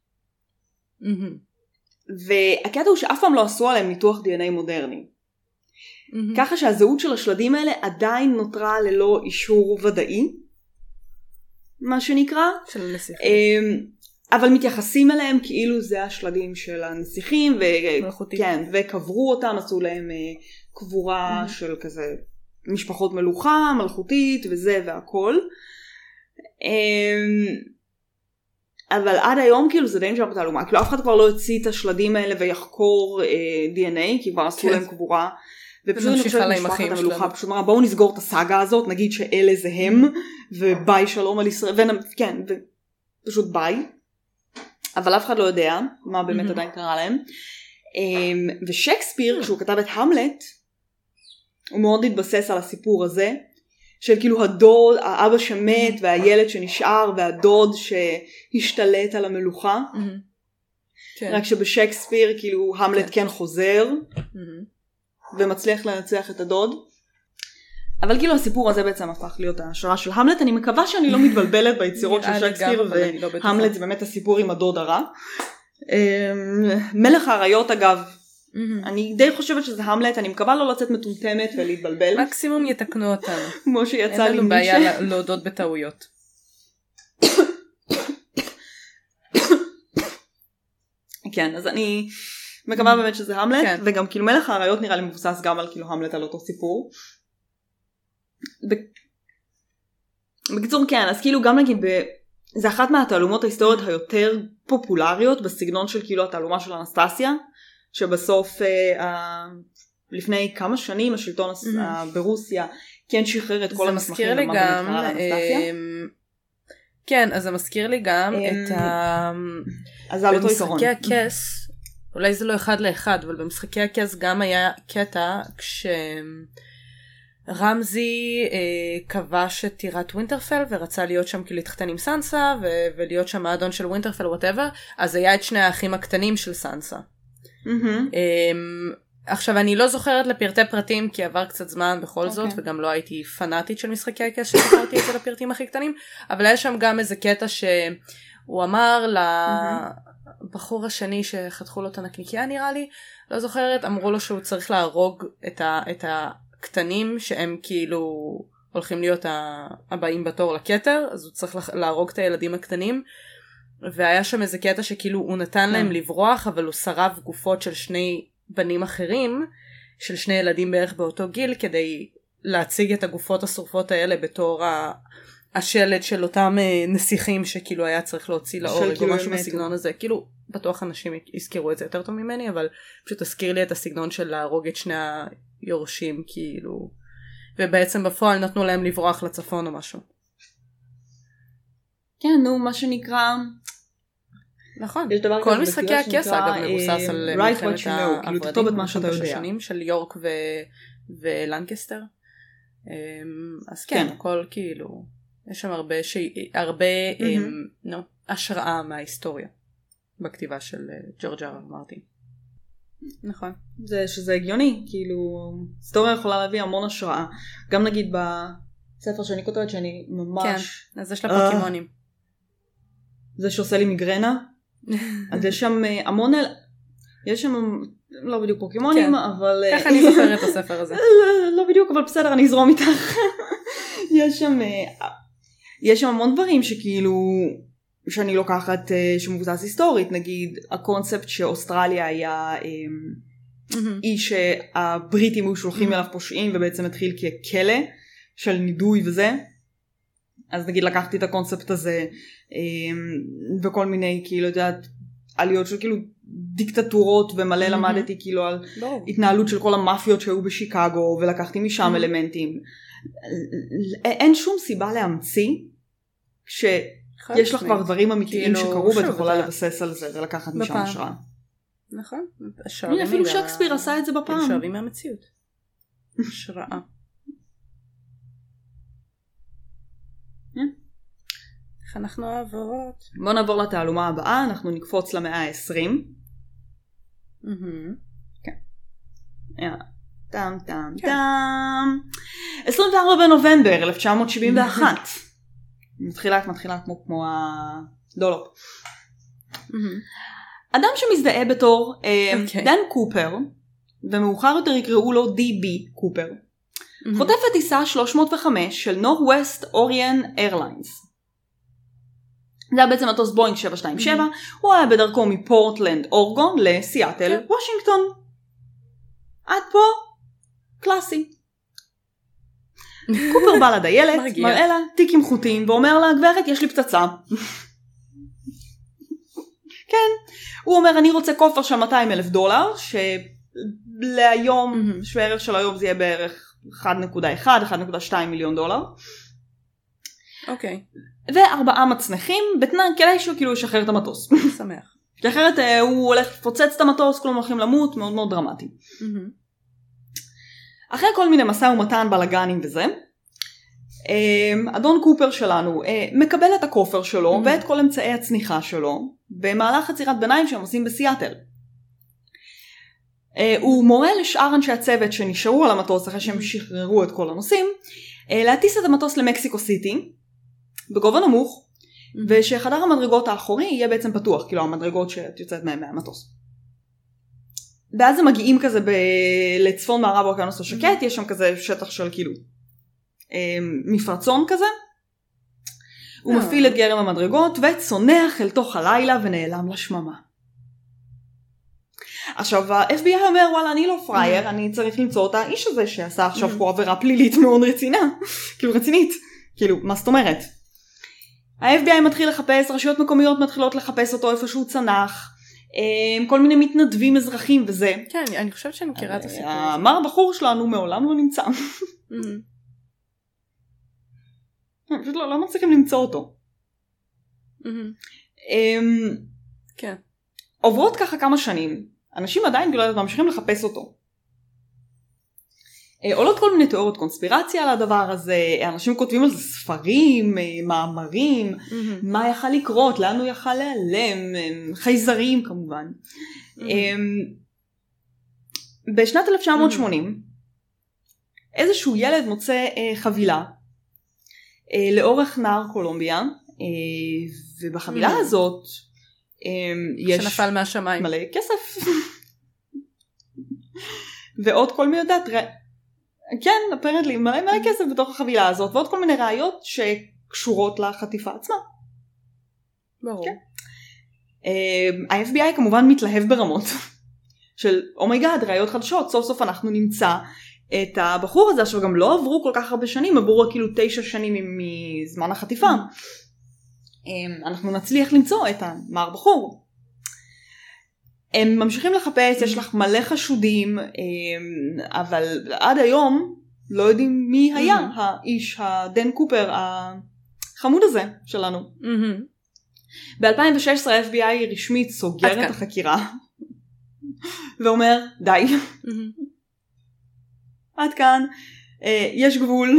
Mm-hmm. והקטע הוא שאף פעם לא עשו עליהם ניתוח די אן איי מודרני. Mm-hmm. ככה שהזהות של השלדים האלה עדיין נותרה ללא אישור ודאי, מה שנקרא. של הנסיכים. אבל מתייחסים אליהם כאילו זה השלדים של הנסיכים, ו- כן, וקברו אותם, עשו להם קבורה mm-hmm. של כזה משפחות מלוכה, מלכותית וזה והכל. אבל עד היום כאילו זה די נשאר בתעלומה, כאילו אף אחד כבר לא הוציא את השלדים האלה ויחקור די אן איי, כי כבר עשו להם קבורה. ופשוט אני חושבת משפחת המלוכה, פשוט אמרה בואו נסגור את הסאגה הזאת, נגיד שאלה זה הם, וביי שלום על ישראל, כן, ופשוט ביי. אבל אף אחד לא יודע מה באמת עדיין קרה להם. ושייקספיר, כשהוא כתב את המלט, הוא מאוד התבסס על הסיפור הזה, של כאילו הדוד, האבא שמת, והילד שנשאר, והדוד שהשתלט על המלוכה. רק שבשייקספיר, כאילו, המלט כן חוזר, ומצליח לנצח את הדוד. אבל כאילו הסיפור הזה בעצם הפך להיות ההשראה של המלט. אני מקווה שאני לא מתבלבלת ביצירות של שייקספיר, והמלט זה באמת הסיפור עם הדוד הרע. מלך האריות אגב, אני די חושבת שזה המלט, אני מקווה לא לצאת מטומטמת ולהתבלבל. מקסימום יתקנו אותנו. כמו שיצא לי מישהו. אין לנו בעיה להודות בטעויות. כן, אז אני... מקווה באמת שזה המלט, וגם כאילו מלך האריות נראה לי מבוסס גם על כאילו המלט על אותו סיפור. בקיצור כן, אז כאילו גם נגיד, זה אחת מהתעלומות ההיסטוריות היותר פופולריות, בסגנון של כאילו התעלומה של אנסטסיה, שבסוף לפני כמה שנים השלטון ברוסיה כן שחרר את כל המסמכים. זה מזכיר לי גם, כן, אז זה מזכיר לי גם את ה... במשחקי הכס, אולי זה לא אחד לאחד, אבל במשחקי הכס גם היה קטע כשרמזי כבש את טירת ווינטרפל ורצה להיות שם כאילו להתחתן עם סנסה ולהיות שם האדון של ווינטרפל whatever, אז היה את שני האחים הקטנים של סנסה. עכשיו אני לא זוכרת לפרטי פרטים כי עבר קצת זמן בכל זאת וגם לא הייתי פנאטית של משחקי הכס שזכרתי את זה לפרטים הכי קטנים, אבל היה שם גם איזה קטע שהוא אמר לבחור השני שחתכו לו את הנקניקיה נראה לי, לא זוכרת, אמרו לו שהוא צריך להרוג את, ה, את הקטנים שהם כאילו הולכים להיות הבאים בתור לכתר, אז הוא צריך להרוג את הילדים הקטנים, והיה שם איזה קטע שכאילו הוא נתן להם לברוח אבל הוא שרף גופות של שני בנים אחרים, של שני ילדים בערך באותו גיל, כדי להציג את הגופות השרופות האלה בתור השלד של אותם נסיכים שכאילו היה צריך להוציא לאורג או משהו בסגנון הזה. כאילו בטוח אנשים יזכרו את זה יותר טוב ממני, אבל פשוט תזכיר לי את הסגנון של להרוג את שני היורשים כאילו, ובעצם בפועל נתנו להם לברוח לצפון או משהו. כן, נו, מה שנקרא... נכון, כל משחקי הכס אגב מבוסס על מלחמת העברדים של השנים של יורק ולנקסטר, אז כן, הכל כאילו, יש שם הרבה השראה מההיסטוריה בכתיבה של ג'ורג' אר אר מרטין. נכון. זה שזה הגיוני, כאילו, היסטוריה יכולה להביא המון השראה, גם נגיד בספר שאני כותבת שאני ממש... כן, אז יש לה פוקימונים. זה שעושה לי מיגרנה. אז יש שם המון, יש שם לא בדיוק פוקימונים, אבל... ככה אני זוכרת את הספר הזה. לא בדיוק, אבל בסדר, אני אזרום איתך. יש שם, יש שם המון דברים שכאילו, שאני לוקחת, שמבוסס היסטורית, נגיד, הקונספט שאוסטרליה היה אי שהבריטים היו שולחים אליו פושעים, ובעצם התחיל ככלא של נידוי וזה. אז נגיד לקחתי את הקונספט הזה, וכל מיני כאילו יודעת עליות של כאילו דיקטטורות, ומלא למדתי כאילו על התנהלות של כל המאפיות שהיו בשיקגו, ולקחתי משם אלמנטים. אין שום סיבה להמציא כשיש לך כבר דברים אמיתיים שקרו, ואת יכולה לבסס על זה ולקחת משם השראה. נכון. אפילו שייקספיר עשה את זה בפעם. שואבים מהמציאות. השראה. איך אנחנו אוהבות. בואו נעבור לתעלומה הבאה, אנחנו נקפוץ למאה העשרים. כן. טם טם טם. עשרים וארבעה בנובמבר אלף תשע מאות שבעים ואחת. מתחילה, מתחילה כמו כמו הדולופ. אדם שמזדהה בתור דן קופר, ומאוחר יותר יקראו לו די בי קופר, חוטף את טיסה שלוש מאות וחמש של נורווסט אוריאן איירליינס. זה היה בעצם מטוס בוינג שבע שתיים שבע, הוא היה בדרכו מפורטלנד אורגון לסיאטל וושינגטון. עד פה קלאסי. קופר בא לדיילת, מראה לה תיקים חוטים ואומר לה, גברת, יש לי פצצה. כן, הוא אומר, אני רוצה כופר של מאתיים אלף דולר, שלהיום, שווה ערך של היום זה יהיה בערך אחת נקודה אחת, אחת נקודה שתיים מיליון דולר. אוקיי. וארבעה מצנחים, בתנאי כדי שהוא כאילו ישחרר את המטוס. שמח. כי אחרת הוא הולך לפוצץ את המטוס, כולם הולכים למות, מאוד מאוד דרמטי. אחרי כל מיני מסע ומתן בלגנים וזה, אדון קופר שלנו מקבל את הכופר שלו ואת כל אמצעי הצניחה שלו, במהלך חצירת ביניים שהם עושים בסיאטל. הוא מורה לשאר אנשי הצוות שנשארו על המטוס אחרי שהם שחררו את כל הנוסעים, להטיס את המטוס למקסיקו סיטי, בגובה נמוך, ושחדר המדרגות האחורי יהיה בעצם פתוח, כאילו המדרגות שאת יוצאת מהם מהמטוס. ואז הם מגיעים כזה ב- לצפון מערב האוקיינוס השקט, יש שם כזה שטח של כאילו מפרצון כזה, הוא מפעיל את גרם המדרגות וצונח אל תוך הלילה ונעלם לשממה. עכשיו ה-אף בי איי אומר וואלה אני לא פרייר, אני צריך למצוא את האיש הזה שעשה עכשיו פה עבירה פלילית מאוד רצינה, כאילו רצינית, כאילו מה זאת אומרת? ה-אף בי איי מתחיל לחפש, רשויות מקומיות מתחילות לחפש אותו איפה שהוא צנח, כל מיני מתנדבים אזרחים וזה. כן, אני חושבת שאני מכירה את הסיפור. אמר הבחור שלנו מעולם לא נמצא. פשוט לא מצליחים למצוא אותו. כן. עוברות ככה כמה שנים, אנשים עדיין ממשיכים לחפש אותו. עולות כל מיני תיאוריות קונספירציה על הדבר הזה, אנשים כותבים על זה ספרים, מאמרים, מה יכל לקרות, לאן הוא יכל להיעלם, חייזרים כמובן. בשנת אלף תשע מאות שמונים, איזשהו ילד מוצא חבילה לאורך נהר קולומביה, ובחבילה הזאת יש שנפל מהשמיים מלא כסף. ועוד כל מי יודעת, כן, אפרנטלי, מלא מלא כסף בתוך החבילה הזאת, ועוד כל מיני ראיות שקשורות לחטיפה עצמה. ברור. ה-אף בי איי כמובן מתלהב ברמות של, אומייגאד, ראיות חדשות, סוף סוף אנחנו נמצא את הבחור הזה, עכשיו גם לא עברו כל כך הרבה שנים, עברו כאילו תשע שנים מזמן החטיפה. אנחנו נצליח למצוא את המר בחור. הם ממשיכים לחפש, יש לך מלא חשודים, אבל עד היום לא יודעים מי היה האיש, הדן קופר, החמוד הזה שלנו. ב-אלפיים ושש עשרה ה-אף בי איי רשמית סוגר את החקירה, ואומר, די. עד כאן, יש גבול.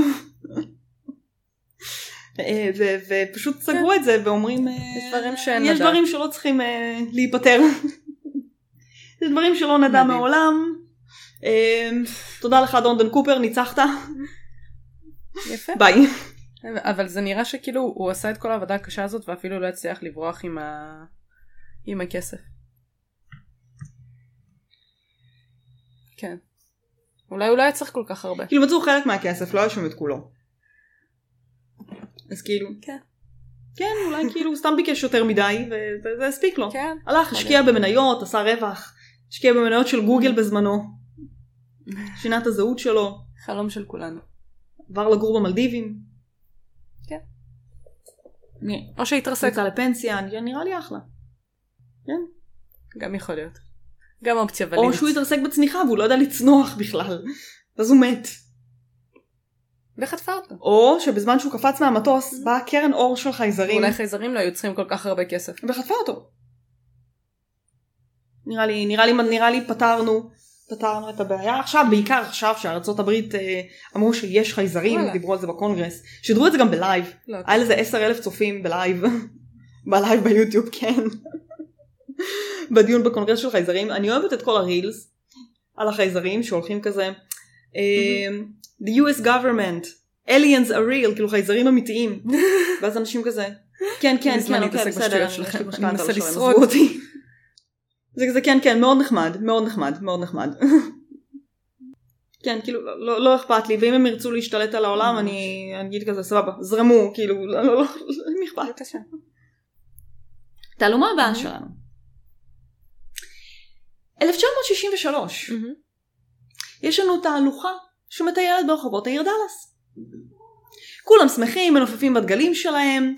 ופשוט סגרו את זה ואומרים, יש דברים שלא צריכים להיפטר. יש דברים שלא נדע מעולם. תודה לך דון דן קופר, ניצחת. יפה. ביי. אבל זה נראה שכאילו הוא עשה את כל העבודה הקשה הזאת ואפילו לא הצליח לברוח עם ה... עם הכסף. כן. אולי הוא לא היה צריך כל כך הרבה. כאילו מצאו חלק מהכסף, לא היה שם את כולו. אז כאילו. כן. כן, אולי כאילו הוא סתם ביקש יותר מדי וזה הספיק לו. כן. הלך, השקיע במניות, עשה רווח, השקיע במניות של גוגל בזמנו. שינה את הזהות שלו. חלום של כולנו. עבר לגור במלדיבים. כן. או שהתרסק. יצא לפנסיה, נראה לי אחלה. כן. גם יכול להיות. גם אופציה ולית. או שהוא התרסק בצניחה והוא לא יודע לצנוח בכלל. אז הוא מת. וחטפה אותו. או שבזמן שהוא קפץ מהמטוס באה קרן אור של חייזרים. אולי חייזרים לא היו צריכים כל כך הרבה כסף. וחטפה אותו. נראה לי, נראה לי, נראה לי פתרנו, פתרנו את הבעיה. עכשיו, בעיקר עכשיו שארצות הברית אה, אמרו שיש חייזרים, וואלה. דיברו על זה בקונגרס. שדרו את זה גם בלייב. לא, היה לזה עשר אלף צופים בלייב. בלייב ביוטיוב, כן. בדיון בקונגרס של חייזרים. אני אוהבת את כל הרילס על החייזרים שהולכים כזה. The יו אס government, aliens are real, כאילו חייזרים אמיתיים. ואז אנשים כזה, כן, כן, כן, אוקיי, בסדר, אני מנסה לשרוד. זה כזה, כן, כן, מאוד נחמד, מאוד נחמד, מאוד נחמד. כן, כאילו, לא אכפת לי, ואם הם ירצו להשתלט על העולם, אני אגיד כזה, סבבה, זרמו, כאילו, לא, לא, לא, מי אכפת. תעלומה הבאה שלנו. אלף תשע מאות שישים ושלוש. יש לנו תהלוכה שמטיילת ברחובות העיר דאלאס. כולם שמחים, מנופפים בדגלים שלהם,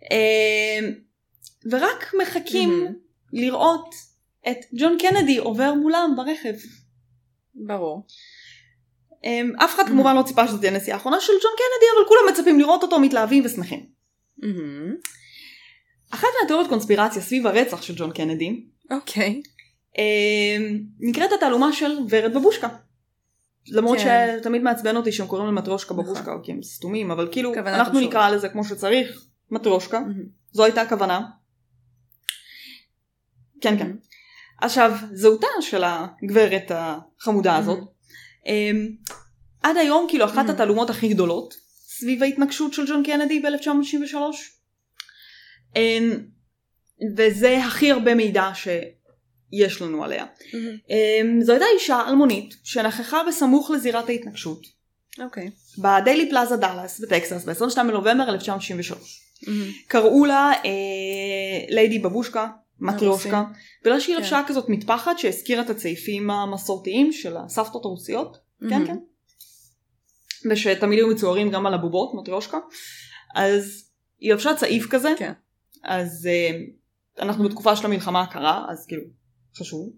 ורק מחכים לראות את ג'ון קנדי עובר מולם ברכב. ברור. אף אחד כמובן לא ציפה שזאת תהיה הנסיעה האחרונה של ג'ון קנדי, אבל כולם מצפים לראות אותו, מתלהבים ושמחים. אחת מהתיאוריות קונספירציה סביב הרצח של ג'ון קנדי, אוקיי. נקראת התעלומה של ורד בבושקה. למרות שתמיד מעצבן אותי שהם קוראים למטרושקה בבושקה, כי הם סתומים, אבל כאילו אנחנו נקרא לזה כמו שצריך, מטרושקה. זו הייתה הכוונה. כן, כן. עכשיו, זהותה של הגברת החמודה הזאת, עד היום כאילו אחת התעלומות הכי גדולות, סביב ההתנגשות של ג'ון קנדי ב-אלף תשע מאות שישים ושלוש. וזה הכי הרבה מידע שיש לנו עליה. זו הייתה אישה אלמונית שנכחה בסמוך לזירת ההתנגשות. אוקיי. בדיילי פלאזה דאלאס בטקסס ב-עשרים ושניים בנובמבר אלף תשע מאות שישים ושלוש. קראו לה ליידי בבושקה, מטריושקה, בגלל שהיא לבשה כזאת מטפחת שהזכירה את הצעיפים המסורתיים של הסבתות הרוסיות, כן כן, ושתמיד היו מצוערים גם על הבובות, מטריושקה, אז היא לבשה צעיף כזה, אז אנחנו בתקופה של המלחמה הקרה, אז כאילו חשוב.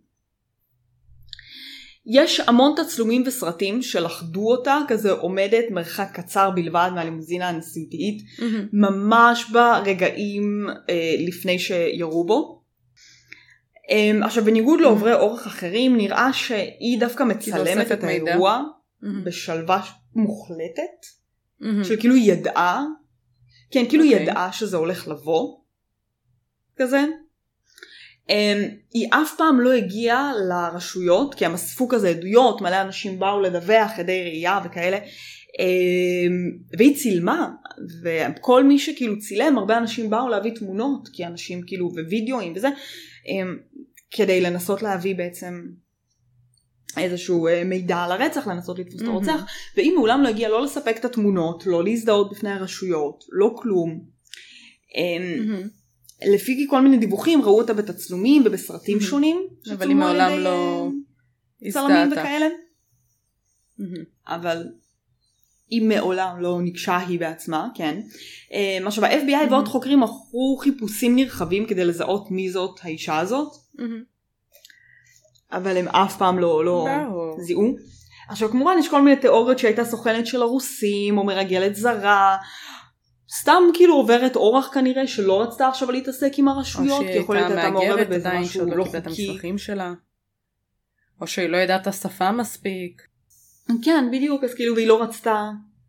יש המון תצלומים וסרטים שלחדו אותה, כזה עומדת מרחק קצר בלבד מהלימוזינה הנשיאותית, mm-hmm. ממש ברגעים אה, לפני שירו בו. אה, עכשיו בניגוד mm-hmm. לעוברי אורח אחרים, נראה שהיא דווקא מצלמת את האירוע mm-hmm. בשלווה מוחלטת, mm-hmm. שכאילו היא ידעה, כן, כאילו okay. היא ידעה שזה הולך לבוא, כזה. Um, היא אף פעם לא הגיעה לרשויות, כי הם אספו כזה עדויות, מלא אנשים באו לדווח, עדי ראייה וכאלה, um, והיא צילמה, וכל מי שכאילו צילם, הרבה אנשים באו להביא תמונות, כי אנשים כאילו ווידאוים וזה, um, כדי לנסות להביא בעצם איזשהו uh, מידע על הרצח, לנסות לתפוס mm-hmm. את הרוצח, והיא מעולם לא הגיעה לא לספק את התמונות, לא להזדהות בפני הרשויות, לא כלום. Um, mm-hmm. לפי כל מיני דיווחים ראו אותה בתצלומים ובסרטים mm-hmm. שונים. אבל היא מעולם לא הזדהתה. וכאלה. Mm-hmm. אבל היא מעולם לא נקשה היא בעצמה, כן. מה שב ה-אף בי איי mm-hmm. ועוד חוקרים ערכו חיפושים נרחבים כדי לזהות מי זאת האישה הזאת. Mm-hmm. אבל הם אף פעם לא, לא no. זיהו. עכשיו כמובן יש כל מיני תיאוריות שהייתה סוכנת של הרוסים או מרגלת זרה, סתם כאילו עוברת אורח כנראה שלא רצתה עכשיו להתעסק עם הרשויות, כי יכולת הייתה מעורבת באיזה משהו לא חוקי. שלה. או שהיא לא ידעת השפה מספיק. כן, בדיוק, אז כאילו והיא לא רצתה,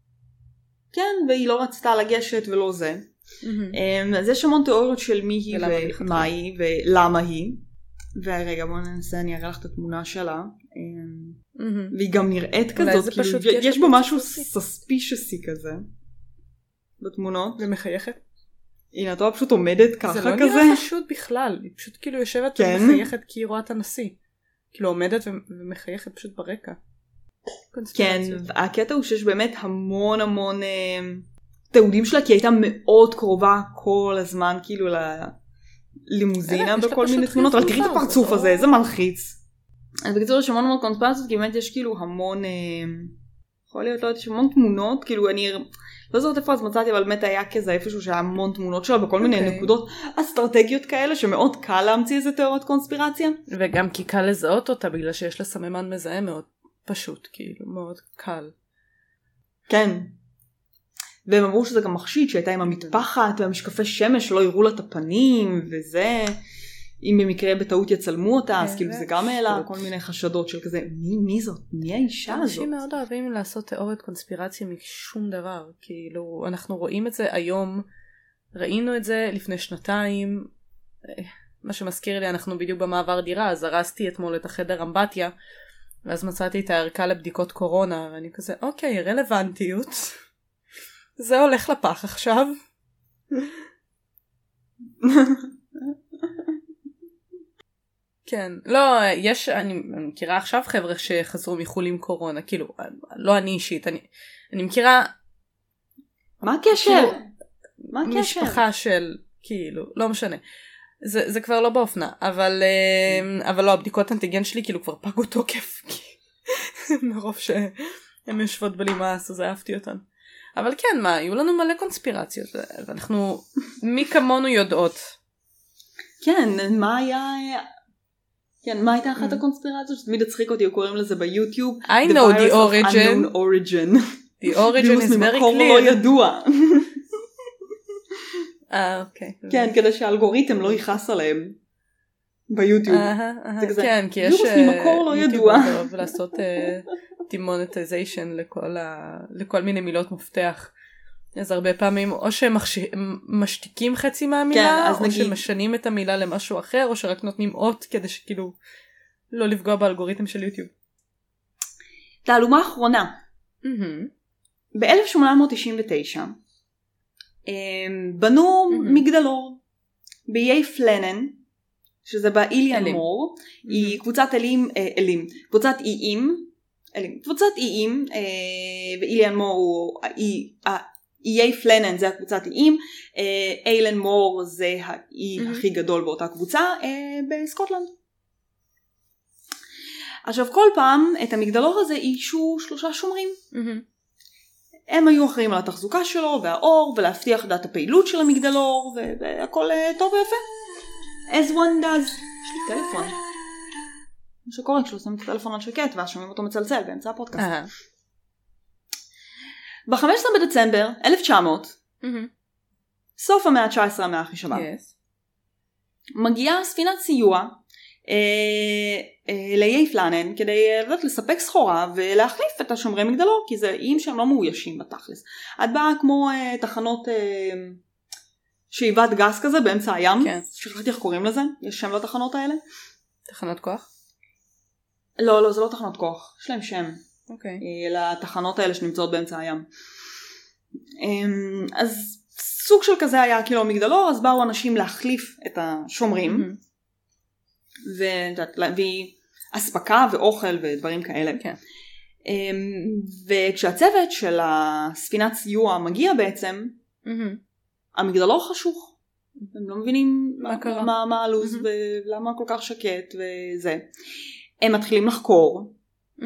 כן, והיא לא רצתה לגשת ולא זה. Mm-hmm. אז יש המון תיאוריות של מי היא ומה היא ולמה היא. ורגע בוא ננסה, אני אראה לך את התמונה שלה. Mm-hmm. והיא גם נראית כזאת, כאילו יש בה משהו סספישסי כזה. בתמונות. ומחייכת? הנה, אתה פשוט עומדת ככה כזה. זה לא נראה חשוד בכלל. היא פשוט כאילו יושבת כן? ומחייכת כי היא רואה את הנשיא. כאילו עומדת ומחייכת פשוט ברקע. כן, הקטע הוא שיש באמת המון המון אה, תיעודים שלה, כי היא הייתה מאוד קרובה כל הזמן כאילו ללימוזינה בכל מיני תמונות. אבל תראי את הפרצוף הזה, איזה מלחיץ. אז בקיצור יש המון המון קונספירציות, כי באמת יש כאילו המון, אה, יכול להיות, לא יודעת, יש המון תמונות, כאילו אני... לא זאת איפה אז מצאתי, אבל באמת היה כזה איפשהו שהיה המון תמונות שלה בכל מיני okay. נקודות אסטרטגיות כאלה, שמאוד קל להמציא איזה תיאוריות קונספירציה. וגם כי קל לזהות אותה, בגלל שיש לה סממן מזהה מאוד פשוט, כאילו, מאוד קל. כן. והם אמרו שזה גם מחשיד, שהייתה עם המטפחת והמשקפי שמש, שלא יראו לה את הפנים, וזה, אם במקרה בטעות יצלמו אותה, אז כאילו זה גם העלה כל מיני חשדות של כזה, מי, מי זאת? מי האישה הזאת? אנשים מאוד אוהבים לעשות תיאוריות קונספירציה משום דבר, כאילו אנחנו רואים את זה היום, ראינו את זה לפני שנתיים, מה שמזכיר לי, אנחנו בדיוק במעבר דירה, אז הרסתי אתמול את החדר אמבטיה, ואז מצאתי את הערכה לבדיקות קורונה, ואני כזה, אוקיי, רלוונטיות, זה הולך לפח עכשיו. כן, לא, יש, אני מכירה עכשיו חבר'ה שחזרו מחול עם קורונה, כאילו, לא אני אישית, אני, אני מכירה... מה הקשר? כאילו, מה הקשר? משפחה של, כאילו, לא משנה. זה, זה כבר לא באופנה, אבל, אבל לא, הבדיקות אנטיגן שלי כאילו כבר פגו תוקף, מרוב שהן יושבות בלימאס, אז אהבתי אותן. אבל כן, מה, היו לנו מלא קונספירציות, ואנחנו, מי כמונו יודעות. כן, מה היה... כן, מה הייתה אחת הקונספירציות? שתמיד הצחיק אותי, הוא קוראים לזה ביוטיוב. I know the origin. origin. The origin is very clear. לא ידוע. אה, אוקיי. כן, כדי שהאלגוריתם לא ייחס עליהם ביוטיוב. כן, כי יש ממקור לא ידוע. ולעשות demonetization לכל מיני מילות מפתח. אז הרבה פעמים או שהם משתיקים חצי מהמילה, או שמשנים את המילה למשהו אחר, או שרק נותנים אות כדי שכאילו לא לפגוע באלגוריתם של יוטיוב. תעלומה אחרונה. ב-אלף שמונה מאות תשעים ותשע בנו מגדלור באיי פלנן, שזה באיליאן מור, היא קבוצת אלים, אלים, קבוצת איים, קבוצת איים, ואיליאן מור הוא איי פלנן זה הקבוצת איים, איילן מור זה האי mm-hmm. הכי גדול באותה קבוצה בסקוטלנד. עכשיו כל פעם את המגדלור הזה אישו שלושה שומרים. Mm-hmm. הם היו אחראים על התחזוקה שלו והאור ולהבטיח דעת הפעילות של המגדלור והכל טוב ויפה. as one does. יש לי טלפון. מה שקורה כשהוא שם את הטלפון על שקט והשומעים אותו מצלצל באמצע הפודקאסט. Uh-huh. ב-חמישה עשר בדצמבר אלף תשע מאות, mm-hmm. סוף המאה ה-תשע עשרה המאה הכי שווה, yes. מגיעה ספינת סיוע אה, אה, לאיי פלנן כדי אה, לספק סחורה ולהחליף את השומרי מגדלור, כי זה איים שהם לא מאוישים בתכלס. את באה כמו אה, תחנות אה, שאיבת גז כזה באמצע הים, כן. שכחתי איך קוראים לזה, יש שם לתחנות האלה? תחנות כוח? לא, לא, זה לא תחנות כוח, יש להם שם. אוקיי. לתחנות האלה שנמצאות באמצע הים. אז סוג של כזה היה כאילו מגדלור, אז באו אנשים להחליף את השומרים, ולהביא אספקה ואוכל ודברים כאלה. כן. וכשהצוות של הספינת סיוע מגיע בעצם, המגדלור חשוך. הם לא מבינים מה הלו"ז ולמה כל כך שקט וזה. הם מתחילים לחקור,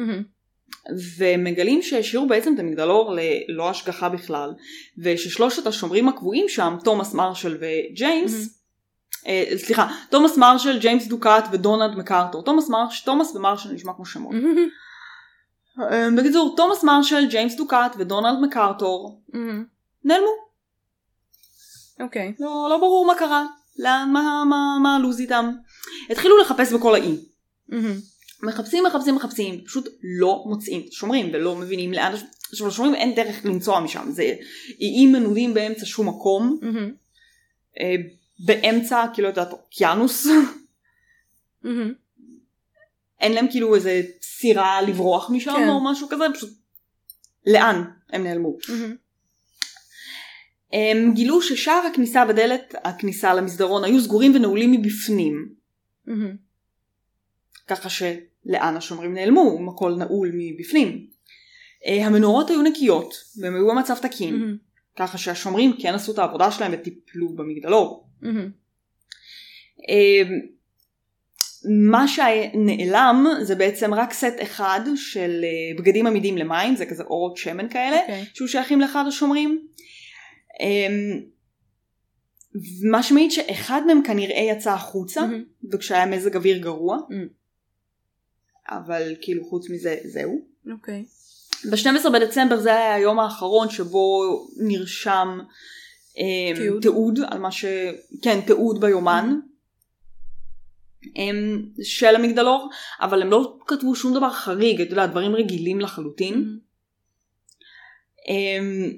ומגלים שהשאירו בעצם את המגדלור ללא השגחה בכלל, וששלושת השומרים הקבועים שם, תומאס מרשל וג'יימס, mm-hmm. אה, סליחה, תומאס מרשל, ג'יימס דוקאט ודונלד מקארתור. תומאס מרש, תומאס ומרשל נשמע כמו שמות. Mm-hmm. אה, בקיצור, תומאס מרשל, ג'יימס דוקאט ודונלד מקארתור mm-hmm. נעלמו. אוקיי. Okay. לא, לא ברור מה קרה, מה, מה, מה, מה הלוז איתם. התחילו לחפש בכל האי. Mm-hmm. מחפשים, מחפשים, מחפשים, פשוט לא מוצאים שומרים ולא מבינים לאן, עכשיו לשומרים אין דרך למצוא משם, זה איים מנודים באמצע שום מקום, mm-hmm. אה, באמצע כאילו את אוקיינוס, mm-hmm. אין להם כאילו איזה סירה לברוח משם כן. או משהו כזה, פשוט לאן הם נעלמו. Mm-hmm. הם גילו ששער הכניסה ודלת הכניסה למסדרון היו סגורים ונעולים מבפנים, mm-hmm. ככה שלאן השומרים נעלמו, הכל נעול מבפנים. המנורות היו נקיות, והם היו במצב תקין, mm-hmm. ככה שהשומרים כן עשו את העבודה שלהם וטיפלו במגדלור. Mm-hmm. מה שנעלם זה בעצם רק סט אחד של בגדים עמידים למים, זה כזה אורות שמן כאלה, okay. שהוא שייכים לאחד השומרים. מה שמעיד שאחד מהם כנראה יצא החוצה, mm-hmm. וכשהיה מזג אוויר גרוע. Mm-hmm. אבל כאילו חוץ מזה זהו. אוקיי. Okay. ב-שנים עשר בדצמבר זה היה היום האחרון שבו נרשם אה, תיעוד. תיעוד על מה ש... כן, תיעוד ביומן mm-hmm. אה, של המגדלור, אבל הם לא כתבו שום דבר חריג, אתה יודע, דברים רגילים לחלוטין. Mm-hmm. אה,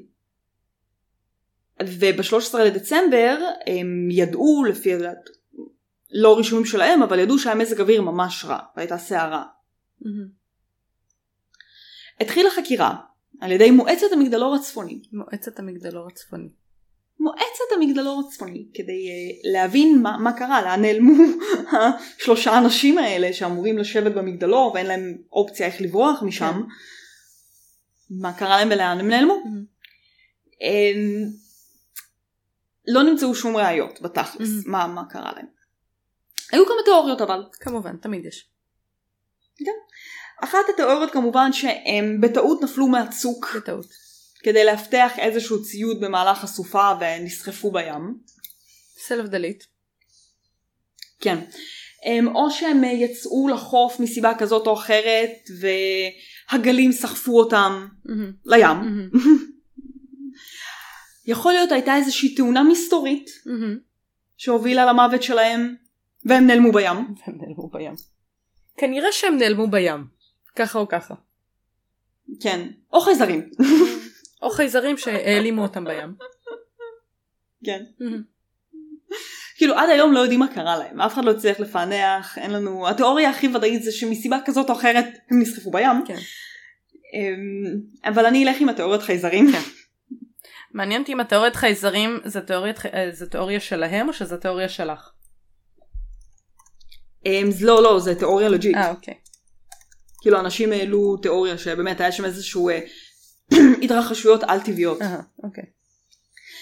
וב-שלושה עשר לדצמבר הם ידעו לפי לא רישומים שלהם, אבל ידעו שהיה מזג אוויר ממש רע, והייתה שערה. Mm-hmm. התחילה חקירה על ידי מועצת המגדלור הצפוני. מועצת המגדלור הצפוני. מועצת המגדלור הצפוני, כדי uh, להבין מה, מה קרה, לאן נעלמו השלושה אנשים האלה שאמורים לשבת במגדלור, ואין להם אופציה איך לברוח משם. Yeah. מה קרה להם ולאן הם נעלמו. Mm-hmm. Um, לא נמצאו שום ראיות בתכלס, mm-hmm. מה, מה קרה להם. היו כמה תיאוריות אבל. כמובן, תמיד יש. כן. אחת התיאוריות כמובן שהם בטעות נפלו מהצוק. בטעות. כדי להפתח איזשהו ציוד במהלך הסופה ונסחפו בים. סלף דלית. כן. או שהם יצאו לחוף מסיבה כזאת או אחרת והגלים סחפו אותם mm-hmm. לים. Mm-hmm. יכול להיות הייתה איזושהי תאונה מסתורית mm-hmm. שהובילה למוות שלהם והם נעלמו בים. והם נעלמו בים. כנראה שהם נעלמו בים. ככה או ככה. כן. או חייזרים. או חייזרים שהעלימו אותם בים. כן. כאילו עד היום לא יודעים מה קרה להם. אף אחד לא הצליח לפענח. אין לנו... התיאוריה הכי ודאית זה שמסיבה כזאת או אחרת הם נסחפו בים. כן. אבל אני אלך עם התיאוריות חייזרים. כן. מעניין אותי אם התיאוריית חייזרים זה תיאוריה, זה תיאוריה שלהם או שזה תיאוריה שלך? לא, לא, זה תיאוריה לוג'ית. אה, אוקיי. כאילו אנשים העלו תיאוריה שבאמת היה שם איזשהו התרחשויות על טבעיות. אה, אוקיי.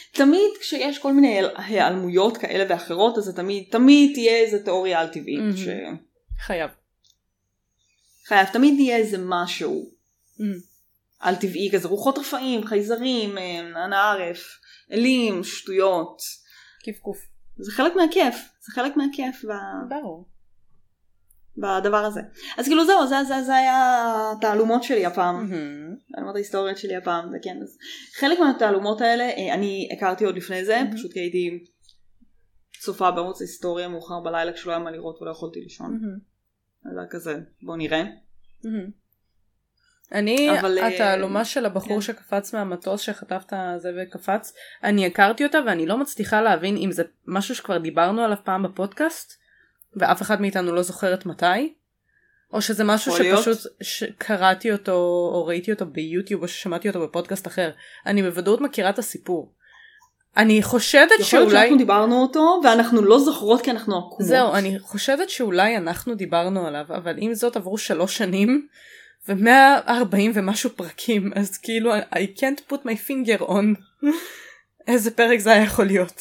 תמיד כשיש כל מיני העלמויות כאלה ואחרות, אז זה תמיד, תמיד תהיה איזה תיאוריה על טבעית. Mm-hmm. ש... חייב. חייב, תמיד יהיה איזה משהו mm-hmm. על טבעי, כזה רוחות רפאים, חייזרים, אנא ערף, אלים, שטויות. כיף קוף. זה חלק מהכיף, זה חלק מהכיף. ב... ברור. בדבר הזה. אז כאילו זהו, זה, זה, זה היה התעלומות שלי הפעם. Mm-hmm. תעלומות ההיסטוריות שלי הפעם, זה כן. אז חלק מהתעלומות האלה, אני הכרתי עוד לפני זה, mm-hmm. פשוט כי הייתי צופה בערוץ ההיסטוריה מאוחר בלילה, כשלא היה מה לראות ולא יכולתי לישון. Mm-hmm. אז כזה, בוא נראה. Mm-hmm. אני, אבל, התעלומה של הבחור כן. שקפץ מהמטוס, שחטפת זה וקפץ, אני הכרתי אותה ואני לא מצליחה להבין אם זה משהו שכבר דיברנו עליו פעם בפודקאסט, ואף אחד מאיתנו לא זוכרת מתי, או שזה משהו שפשוט קראתי אותו, או ראיתי אותו ביוטיוב, או ששמעתי אותו בפודקאסט אחר. אני בוודאות מכירה את הסיפור. אני חושבת שאולי... יכול להיות שאנחנו דיברנו אותו, ואנחנו לא זוכרות כי אנחנו עקומות. זהו, אני חושבת שאולי אנחנו דיברנו עליו, אבל אם זאת עברו שלוש שנים, ו-מאה וארבעים ומשהו פרקים, אז כאילו, I can't put my finger on איזה פרק זה היה יכול להיות.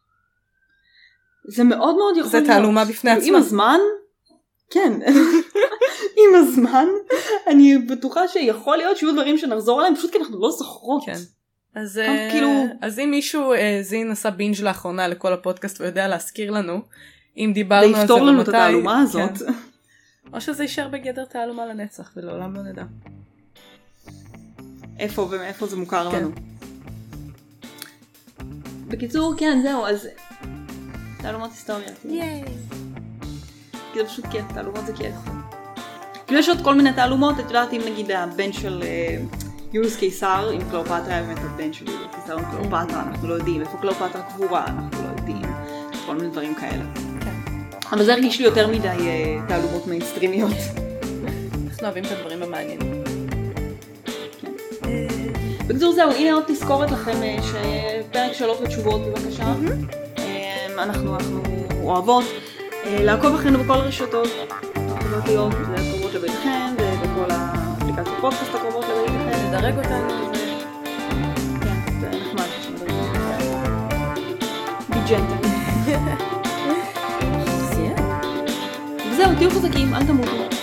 זה מאוד מאוד יכול להיות. זה תעלומה בפני עצמה. עם הזמן, כן, עם הזמן, אני בטוחה שיכול להיות שיהיו דברים שנחזור עליהם, פשוט כי אנחנו לא זוכרות. כן. אז, כאילו... אז אם מישהו זין עשה בינג' לאחרונה לכל הפודקאסט ויודע להזכיר לנו, אם דיברנו על זה ויפתור לנו את התעלומה הזאת. כן. או שזה יישאר בגדר תעלומה לנצח, ולעולם לא נדע. איפה ומאיפה זה מוכר כן. לנו. בקיצור, כן, זהו, אז... תעלומות היסטוריה. ייי. כי זה פשוט כיף, תעלומות זה כיף. כאילו יש עוד כל מיני תעלומות, את יודעת אם נגיד הבן של יוליוס קיסר, עם קליאופטרה היה באמת הבן של יוליוס קיסר עם קליאופטרה, אנחנו לא יודעים, איפה קליאופטרה קבורה, אנחנו לא יודעים, כל מיני דברים כאלה. אבל זה הרגיש לי יותר מדי תעלומות מיינסטרימיות. אנחנו אוהבים את הדברים המעניינים. בגזור זהו, הנה עוד תזכורת לכם שפרק שאלות ותשובות בבקשה. אנחנו אוהבות לעקוב אחרינו בכל הרשתות החברתיות, הקרובות לביתכם ובכל האפליקציות פודקאסט הקרובות לביתכם. לדרג אותנו. כן, זה נחמד שמדרג אותנו. בי ג'נטל. וזהו, תהיו חזקים, אל תמותו.